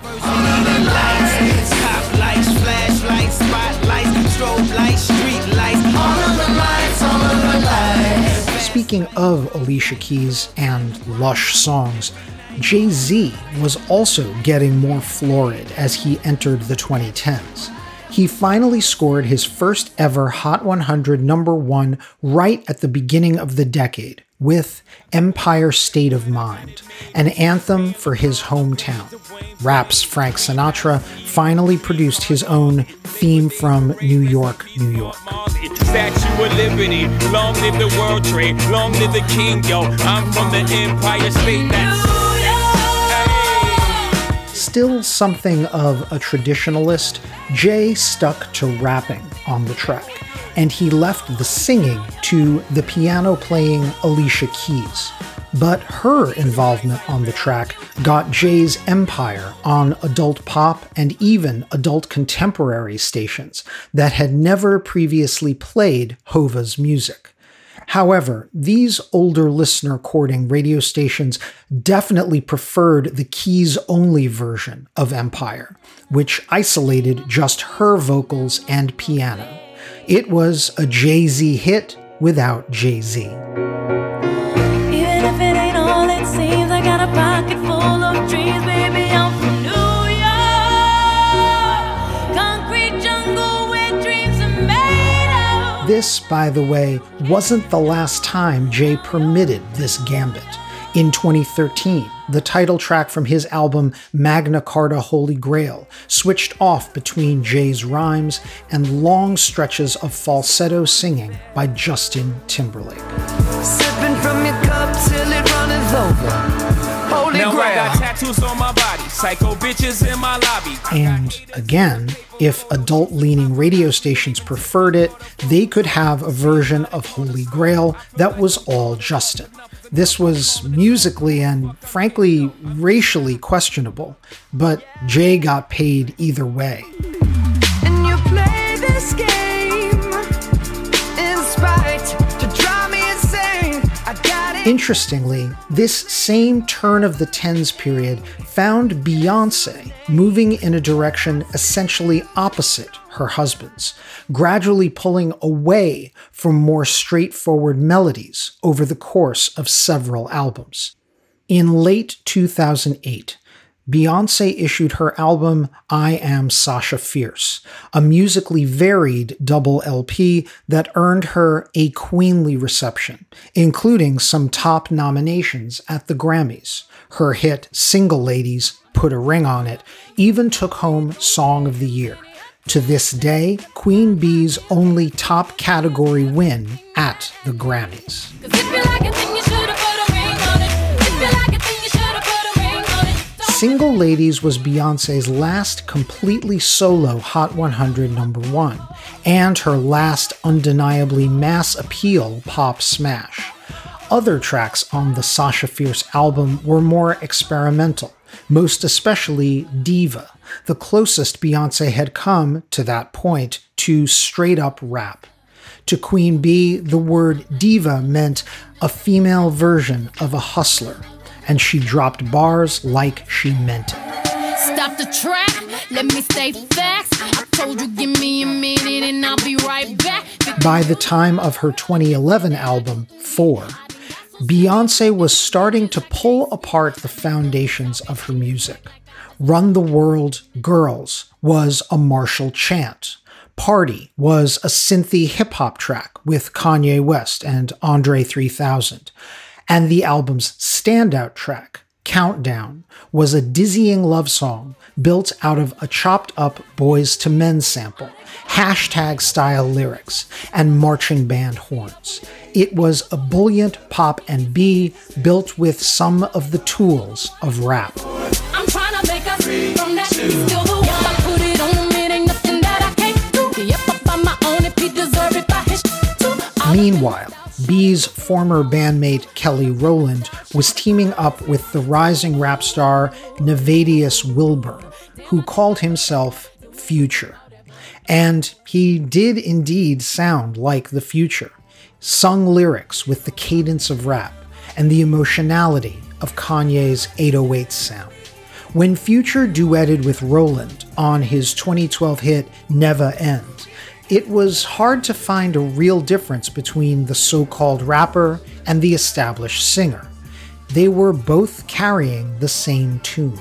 Speaking of Alicia Keys and lush songs, Jay-Z was also getting more florid as he entered the twenty tens. He finally scored his first ever Hot one hundred number one right at the beginning of the decade with Empire State of Mind, an anthem for his hometown. Rap's Frank Sinatra finally produced his own theme from New York, New York. Statue of Liberty, long live the World Trade, long live the King, yo. I'm from the Empire State. That's Still something of a traditionalist, Jay stuck to rapping on the track, and he left the singing to the piano-playing Alicia Keys. But her involvement on the track got Jay's empire on adult pop and even adult contemporary stations that had never previously played Hova's music. However, these older listener-courting radio stations definitely preferred the keys-only version of Empire, which isolated just her vocals and piano. It was a Jay-Z hit without Jay-Z. Even if it ain't all it seems, I got a pocket full of dreams, baby, I'm from New York. Concrete jungle where dreams are made of. This, by the way, wasn't the last time Jay permitted this gambit. In twenty thirteen, the title track from his album Magna Carta Holy Grail switched off between Jay's rhymes and long stretches of falsetto singing by Justin Timberlake. Sipping from your cup till it runneth over. Holy now Grail. I got tattoos on my body, psycho bitches in my lobby. And again, if adult-leaning radio stations preferred it, they could have a version of Holy Grail that was all Justin. This was musically and, frankly, racially questionable, but Jay got paid either way. And you play this game in spite to drive me insane. I got it. Interestingly, this same turn of the tens period found Beyoncé moving in a direction essentially opposite her husband's, gradually pulling away from more straightforward melodies over the course of several albums. In late two thousand eight, Beyoncé issued her album I Am Sasha Fierce, a musically varied double L P that earned her a queenly reception, including some top nominations at the Grammys. Her hit Single Ladies, Put a Ring on It, even took home Song of the Year. To this day, Queen Bee's only top category win at the Grammys. Single Ladies was Beyoncé's last completely solo Hot one hundred number one, and her last undeniably mass appeal pop smash. Other tracks on the Sasha Fierce album were more experimental, most especially Diva, the closest Beyoncé had come to that point to straight-up rap. To Queen Bee, the word diva meant a female version of a hustler, and she dropped bars like she meant it. Stop the track, let me stay facts. I told you give me a minute and I'll be right back. By the time of her twenty eleven album, Four, Beyoncé was starting to pull apart the foundations of her music. Run the World, Girls was a martial chant. Party was a synthy hip-hop track with Kanye West and Andre three thousand. And the album's standout track, Countdown, was a dizzying love song built out of a chopped-up Boyz two Men sample, hashtag-style lyrics, and marching band horns. It was ebullient pop and B built with some of the tools of rap. I'm trying to make us from that still the one. I put it on, it ain't nothing that I can't do. Yep, I find my own if he deserve it by his too. Meanwhile, B's former bandmate Kelly Rowland was teaming up with the rising rap star Nayvadius Wilburn, who called himself Future. And he did indeed sound like the Future, sung lyrics with the cadence of rap and the emotionality of Kanye's eight oh eight sound. When Future duetted with Roland on his twenty twelve hit Never Ends, it was hard to find a real difference between the so-called rapper and the established singer. They were both carrying the same tune.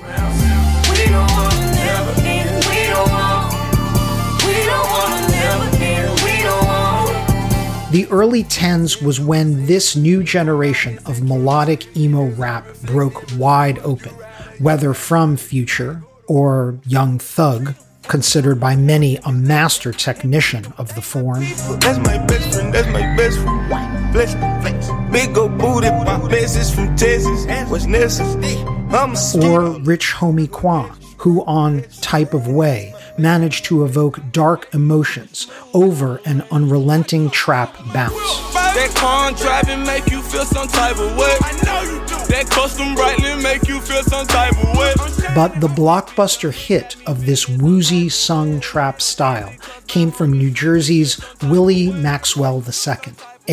The early tens was when this new generation of melodic emo rap broke wide open, whether from Future or Young Thug, considered by many a master technician of the form. That's my best friend, that's my best friend. White, flex, flex. Big old booty, my message from Texas. What's necessary? I'm a or Rich Homie Quan, who on Type of Way managed to evoke dark emotions over an unrelenting trap bounce. That car driving make you feel some type of way. I know you do. That custom brightly make you feel some type of way. But the blockbuster hit of this woozy sung trap style came from New Jersey's Willie Maxwell the Second,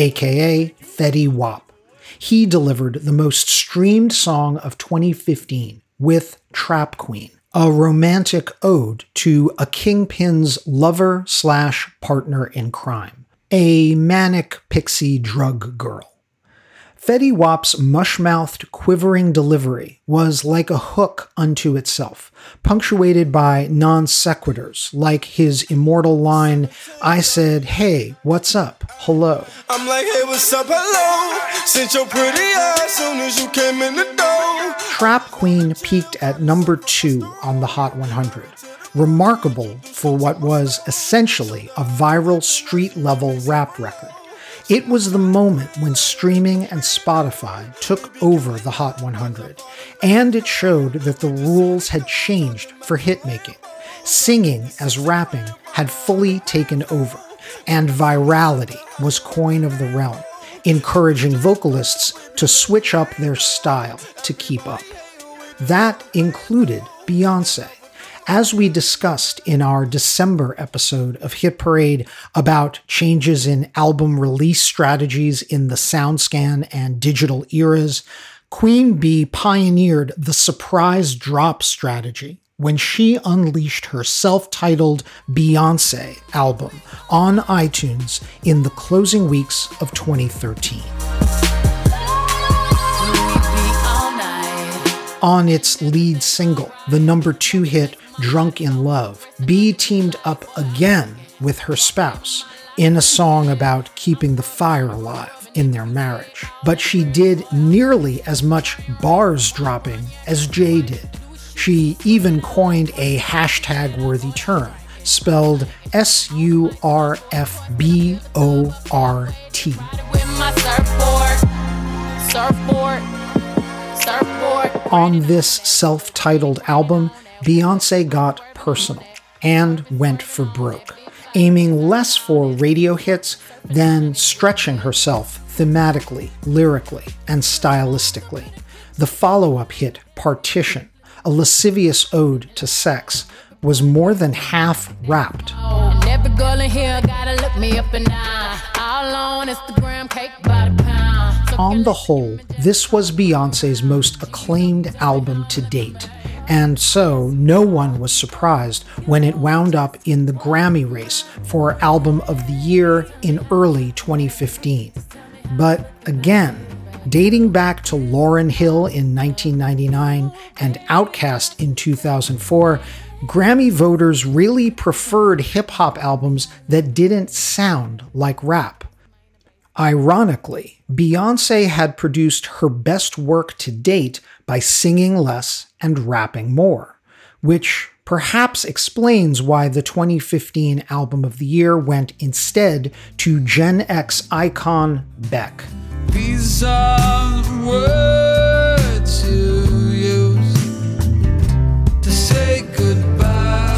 aka Fetty Wap. He delivered the most streamed song of twenty fifteen with Trap Queen, a romantic ode to a kingpin's lover slash partner in crime, a manic pixie drug girl. Fetty Wap's mush-mouthed, quivering delivery was like a hook unto itself, punctuated by non-sequiturs, like his immortal line, "I said, hey, what's up? Hello." I'm like, hey, what's up? Hello. Sent your pretty ass soon as you came in the door. Trap Queen peaked at number two on the Hot one hundred, remarkable for what was essentially a viral street-level rap record. It was the moment when streaming and Spotify took over the Hot one hundred, and it showed that the rules had changed for hitmaking. Singing as rapping had fully taken over, and virality was coin of the realm, encouraging vocalists to switch up their style to keep up. That included Beyoncé. As we discussed in our December episode of Hit Parade about changes in album release strategies in the SoundScan and digital eras, Queen Bee pioneered the surprise drop strategy when she unleashed her self-titled Beyoncé album on iTunes in the closing weeks of twenty thirteen. On its lead single, the number two hit Drunk in Love, Bee teamed up again with her spouse in a song about keeping the fire alive in their marriage. But she did nearly as much bars dropping as Jay did. She even coined a hashtag-worthy term, spelled S U R F B O R T. Surfboard, surfboard. On this self-titled album, Beyoncé got personal and went for broke, aiming less for radio hits than stretching herself thematically, lyrically, and stylistically. The follow-up hit, Partition, a lascivious ode to sex, was more than half rapped. And every girl in here gotta look me up and down. All on Instagram, cake by the pound. So on the whole, this was Beyoncé's most acclaimed album to date, and so no one was surprised when it wound up in the Grammy race for Album of the Year in early twenty fifteen. But again, dating back to Lauryn Hill in nineteen ninety-nine and Outkast in two thousand four, Grammy voters really preferred hip-hop albums that didn't sound like rap. Ironically, Beyoncé had produced her best work to date by singing less and rapping more, which perhaps explains why the twenty fifteen Album of the Year went instead to Gen X icon Beck. These are the words you use to say goodbye.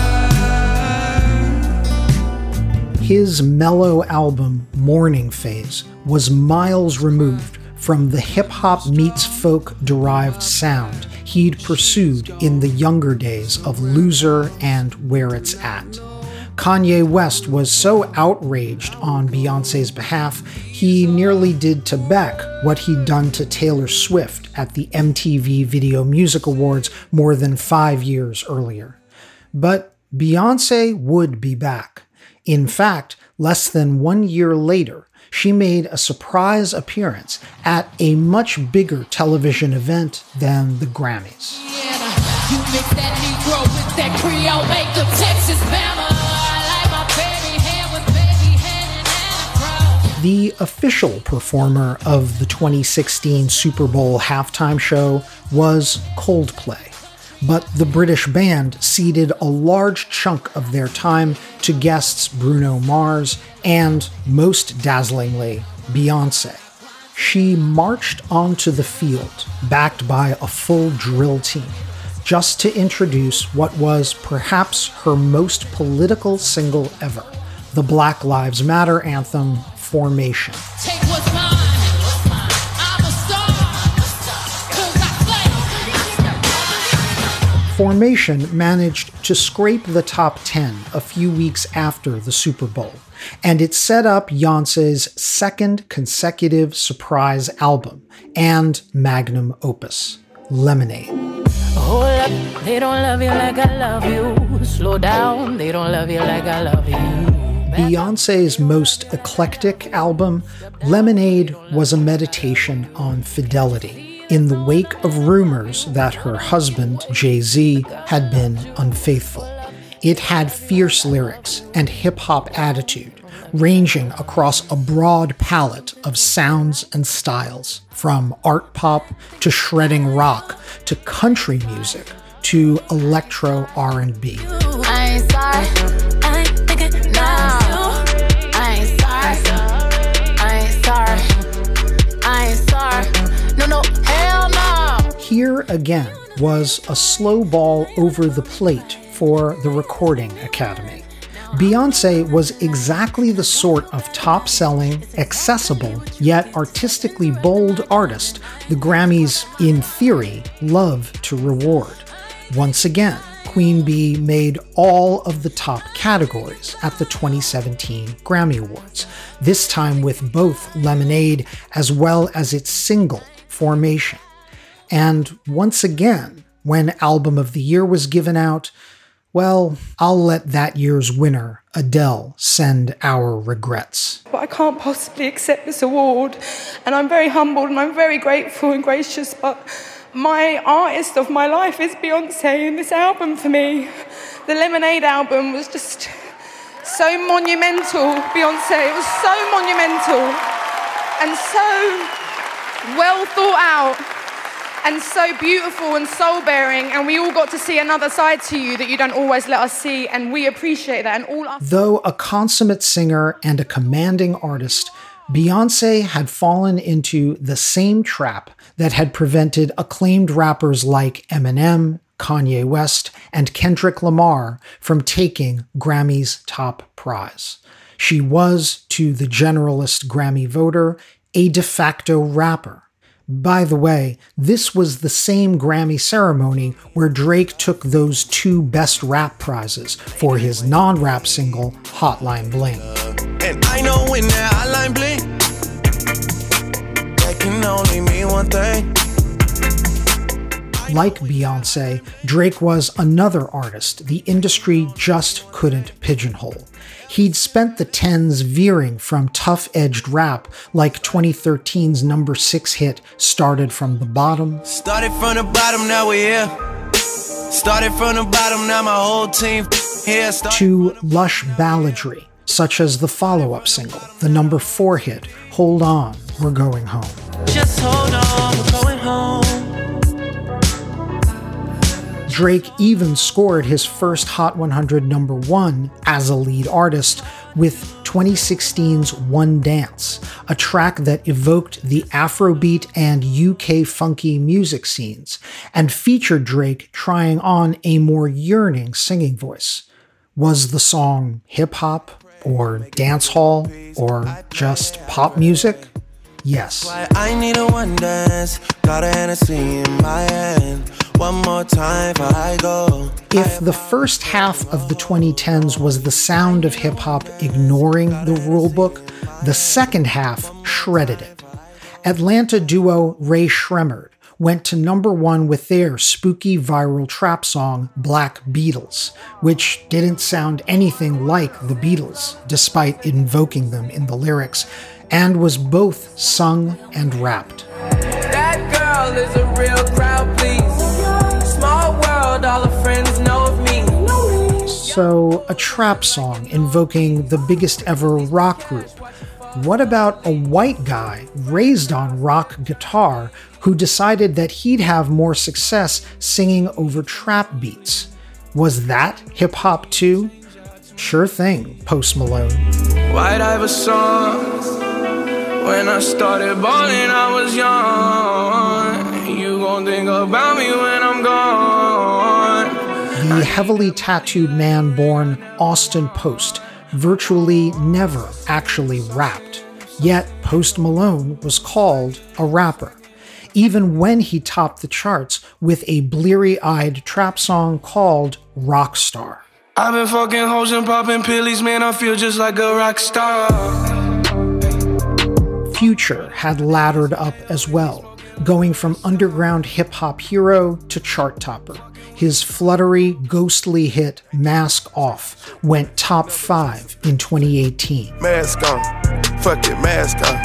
His mellow album, Morning Phase, was miles removed from the hip-hop meets folk-derived sound he'd pursued in the younger days of Loser and Where It's At. Kanye West was so outraged on Beyoncé's behalf, he nearly did to Beck what he'd done to Taylor Swift at the M T V Video Music Awards more than five years earlier. But Beyoncé would be back. In fact, less than one year later, she made a surprise appearance at a much bigger television event than the Grammys. You mix that Negro with that Creole, make the Texas Bama. I like my baby hair with baby hair and afro. The official performer of the twenty sixteen Super Bowl halftime show was Coldplay, but the British band ceded a large chunk of their time to guests Bruno Mars and, most dazzlingly, Beyoncé. She marched onto the field, backed by a full drill team, just to introduce what was perhaps her most political single ever, the Black Lives Matter anthem, Formation. Take what's mine. I'm a star. 'Cause I play. Formation managed to scrape the top ten a few weeks after the Super Bowl, and it set up Beyoncé's second consecutive surprise album and magnum opus, Lemonade. Hold up, they don't love you like I love you. Slow down, they don't love you like I love you. Beyoncé's most eclectic album, Lemonade was a meditation on fidelity in the wake of rumors that her husband, Jay-Z, had been unfaithful. It had fierce lyrics and hip-hop attitude, ranging across a broad palette of sounds and styles, from art pop to shredding rock to country music to electro R and B. I ain't sorry, I ain't thinking now. I ain't sorry, I ain't sorry, I ain't sorry. No, no, hell no. Here again was a slow ball over the plate for the Recording Academy. Beyoncé was exactly the sort of top-selling, accessible, yet artistically bold artist the Grammys, in theory, love to reward. Once again, Queen Bee made all of the top categories at the twenty seventeen Grammy Awards, this time with both Lemonade as well as its single, Formation. And once again, when Album of the Year was given out, well, I'll let that year's winner, Adele, send our regrets. But I can't possibly accept this award, and I'm very humbled and I'm very grateful and gracious, but my artist of my life is Beyoncé, and this album for me, the Lemonade album, was just so monumental, Beyoncé. It was so monumental and so well thought out. And so beautiful and soul-bearing, and we all got to see another side to you that you don't always let us see, and we appreciate that. And all our- Though a consummate singer and a commanding artist, Beyoncé had fallen into the same trap that had prevented acclaimed rappers like Eminem, Kanye West, and Kendrick Lamar from taking Grammy's top prize. She was, to the generalist Grammy voter, a de facto rapper. By the way, this was the same Grammy ceremony where Drake took those two Best Rap prizes for his non-rap single, Hotline Bling. And I know when that hotline bling, that can only mean one thing. Like Beyoncé, Drake was another artist the industry just couldn't pigeonhole. He'd spent the tens veering from tough-edged rap like twenty thirteen's number six hit Started From the Bottom. Started from the bottom, now we're here. Started from the bottom, now my whole team here. To lush balladry, such as the follow-up single, the number four hit, Hold On, We're Going Home. Just hold on, we're going home. Drake even scored his first Hot one hundred number one as a lead artist with twenty sixteen's One Dance, a track that evoked the Afrobeat and U K funky music scenes and featured Drake trying on a more yearning singing voice. Was the song hip-hop or dancehall or just pop music? Yes. I need a one dance, got a Hennessy in my hand. One more time before I go. If the first half of the twenty tens was the sound of hip-hop ignoring the rulebook, the second half shredded it. Atlanta duo Ray Shremmerd went to number one with their spooky viral trap song Black Beatles, which didn't sound anything like the Beatles, despite invoking them in the lyrics, and was both sung and rapped. That girl is a real crowd, please. Small world, all her friends know of me. So, a trap song invoking the biggest ever rock group. What about a white guy raised on rock guitar who decided that he'd have more success singing over trap beats? Was that hip-hop too? Sure thing, Post Malone. White Iverson. When I started balling, I was young. You gon' think about me when I'm gone. The heavily tattooed man born Austin Post virtually never actually rapped. Yet Post Malone was called a rapper, even when he topped the charts with a bleary-eyed trap song called Rockstar. I've been fucking hoes and popping pillies, man, I feel just like a rock star. Future had laddered up as well, going from underground hip-hop hero to chart topper. His fluttery, ghostly hit Mask Off went top five in twenty eighteen. Mask on, fuck it, mask on,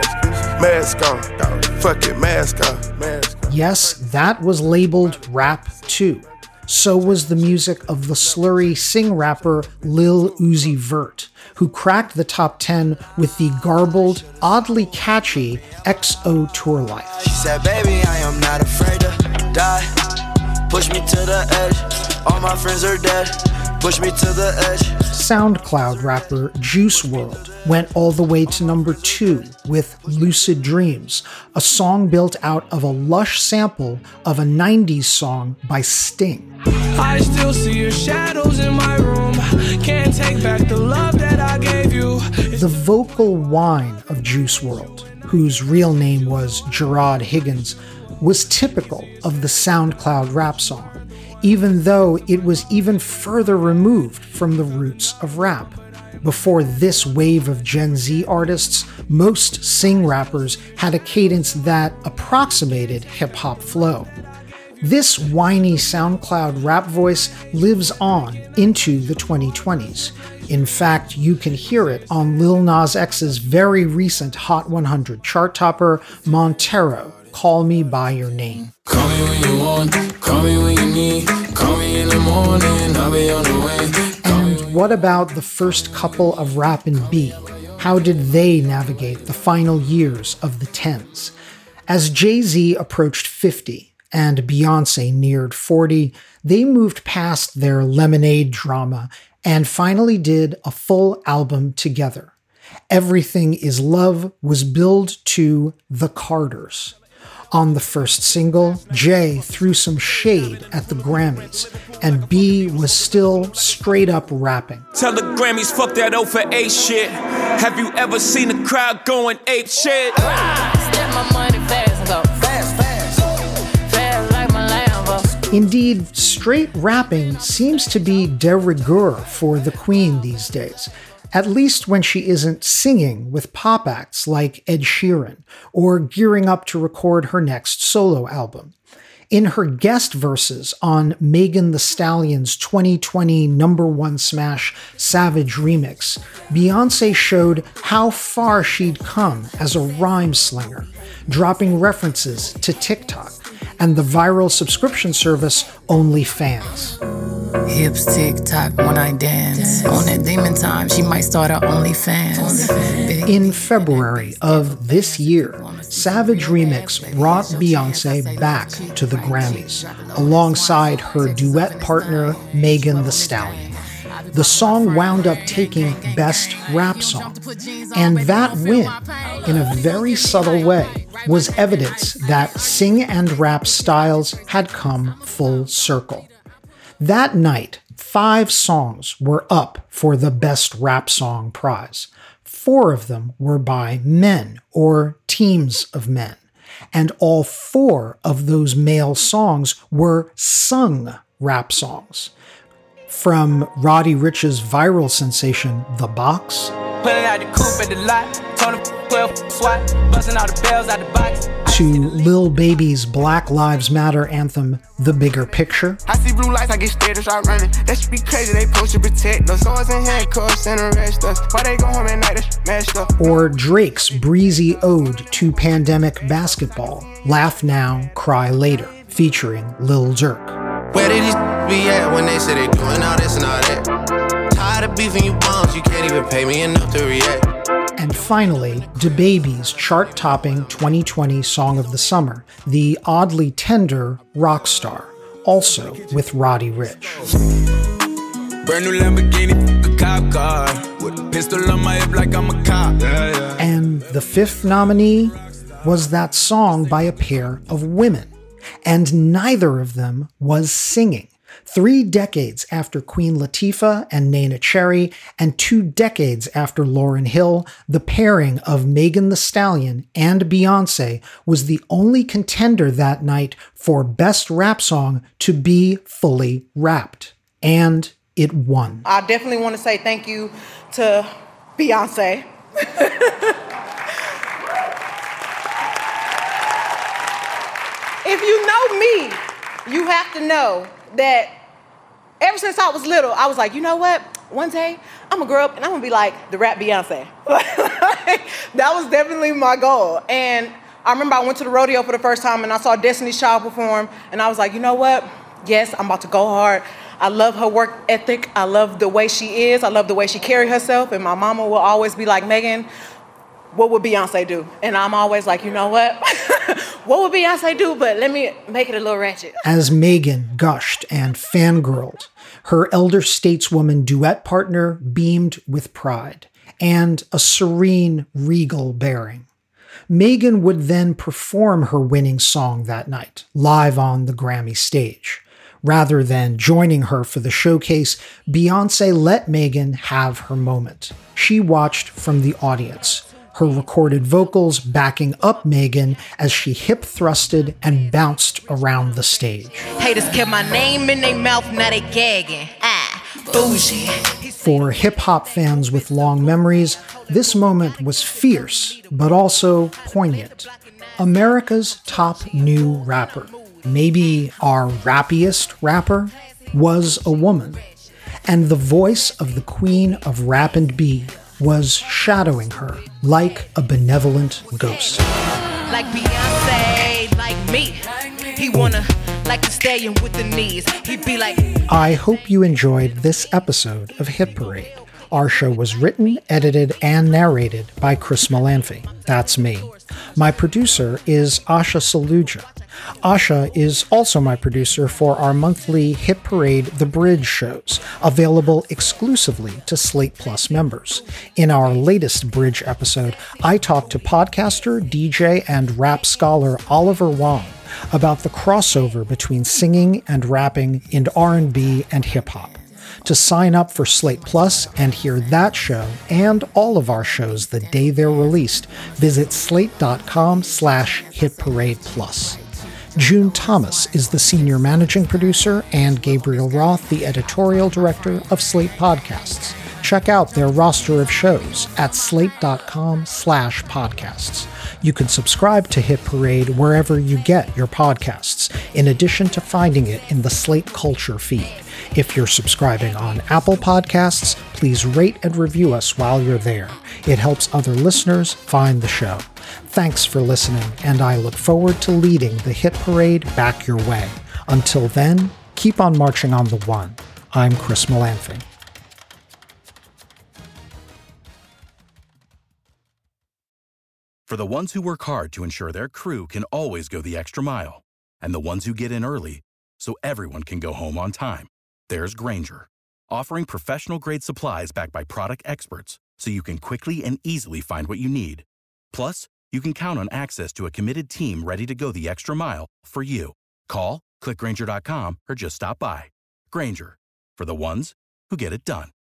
mask on, fuck it, mask on. Yes, that was labeled rap too. So was the music of the slurry sing rapper Lil Uzi Vert, who cracked the top ten with the garbled, oddly catchy X O Tour Life. She said, baby, I am not afraid to die. Push me to the edge. All my friends are dead. Push me to the edge. SoundCloud rapper Juice world went all the way to number two with Lucid Dreams, a song built out of a lush sample of a nineties song by Sting. I still see your shadows in my room. Can't take back the love that I gave you. The vocal whine of Juice world, whose real name was Gerard Higgins, was typical of the SoundCloud rap song, even though it was even further removed from the roots of rap. Before this wave of Gen Z artists, most sing rappers had a cadence that approximated hip-hop flow. This whiny SoundCloud rap voice lives on into the twenty twenties. In fact, you can hear it on Lil Nas X's very recent Hot one hundred chart topper, Montero, Call Me By Your Name. Call me when you want, call me when you need, call me in the morning, I'll be on the way. And what about the first couple of Rap and B? How did they navigate the final years of the tens? As Jay-Z approached fifty and Beyonce neared forty, they moved past their Lemonade drama and finally did a full album together. Everything Is Love was billed to The Carters. On the first single, Jay threw some shade at the Grammys, and B was still straight up rapping. Tell the Grammys, fuck that oh for eight shit. Have you ever seen a crowd going ape shit? Step my money fast and go fast, fast, fast like my Lambo. Indeed, straight rapping seems to be de rigueur for the Queen these days, at least when she isn't singing with pop acts like Ed Sheeran or gearing up to record her next solo album. In her guest verses on Megan Thee Stallion's twenty twenty number one smash Savage remix, Beyonce showed how far she'd come as a rhyme slinger, dropping references to TikTok and the viral subscription service OnlyFans. Hips tick-tock when I dance. On that demon time, she might start her OnlyFans. In February of this year, Savage Remix brought Beyonce back to the Grammys, alongside her duet partner Megan Thee Stallion. The song wound up taking Best Rap Song, and that win, in a very subtle way, was evidence that sing and rap styles had come full circle. That night, five songs were up for the Best Rap Song prize. Four of them were by men or teams of men, And all four of those male songs were sung rap songs. From Roddy Ricch's viral sensation, The Box, Pulling out the coupe at the lot, told him twelve swat, busting all the bells out the box. to Lil Baby's Black Lives Matter anthem, The Bigger Picture. I see blue lights, I get scared to start running. That should be crazy, they supposed to protect us. Swords and handcuffs and arrest us. Why they go home at night, that's messed up. Or Drake's breezy ode to pandemic basketball, Laugh Now, Cry Later, featuring Lil Durk. Where did these be at when they say they doing all this and all that? Tired of beefing you bums, you can't even pay me enough to react. And finally, DaBaby's chart-topping twenty twenty Song of the Summer, the oddly tender Rockstar, also with Roddy Ricch. Brand new Lamborghini, a cop car, with a pistol on my hip like I'm a cop. Yeah, yeah. And the fifth nominee was that song by a pair of women, and neither of them was singing. Three decades after Queen Latifah and Neneh Cherry, and two decades after Lauryn Hill, the pairing of Megan Thee Stallion and Beyonce was the only contender that night for Best Rap Song to be fully rapped. And it won. I definitely want to say thank you to Beyonce. If you know me, you have to know that ever since I was little, I was like, you know what? One day, I'm gonna grow up and I'm gonna be like the rap Beyonce. That was definitely my goal. And I remember I went to the rodeo for the first time and I saw Destiny's Child perform, and I was like, you know what? Yes, I'm about to go hard. I love her work ethic. I love the way she is. I love the way she carries herself. And my mama will always be like, Megan, what would Beyonce do? And I'm always like, you know what? What would Beyonce do? But let me make it a little ratchet. As Megan gushed and fangirled, her elder stateswoman duet partner beamed with pride and a serene, regal bearing. Megan would then perform her winning song that night, live on the Grammy stage. Rather than joining her for the showcase, Beyonce let Megan have her moment. She watched from the audience, her recorded vocals backing up Megan as she hip-thrusted and bounced around the stage. Haters kept my name in their mouth, now they gagging. Ah, bougie. For hip-hop fans with long memories, this moment was fierce, but also poignant. America's top new rapper, maybe our rappiest rapper, was a woman. And the voice of the queen of rap and B was shadowing her like a benevolent ghost. Like Beyonce, like me. He wanna like the stallion with the knees. He'd be like. I hope you enjoyed this episode of Hit Parade. Our show was written, edited, and narrated by Chris Molanphy. That's me. My producer is Asha Saluja. Asha is also my producer for our monthly Hit Parade The Bridge shows, available exclusively to Slate Plus members. In our latest Bridge episode, I talked to podcaster, D J, and rap scholar Oliver Wong about the crossover between singing and rapping in R and B and hip-hop. To sign up for Slate Plus and hear that show and all of our shows the day they're released, visit slate.com slash hitparadeplus. June Thomas is the senior managing producer and Gabriel Roth the editorial director of Slate Podcasts. Check out their roster of shows at slate.com slash podcasts. You can subscribe to Hit Parade wherever you get your podcasts, in addition to finding it in the Slate Culture feed. If you're subscribing on Apple Podcasts, please rate and review us while you're there. It helps other listeners find the show. Thanks for listening, and I look forward to leading the Hit Parade back your way. Until then, keep on marching on the one. I'm Chris Molanphy. For the ones who work hard to ensure their crew can always go the extra mile, and the ones who get in early so everyone can go home on time, there's Grainger, offering professional-grade supplies backed by product experts so you can quickly and easily find what you need. Plus, you can count on access to a committed team ready to go the extra mile for you. Call, click Grainger dot com, or just stop by. Grainger, for the ones who get it done.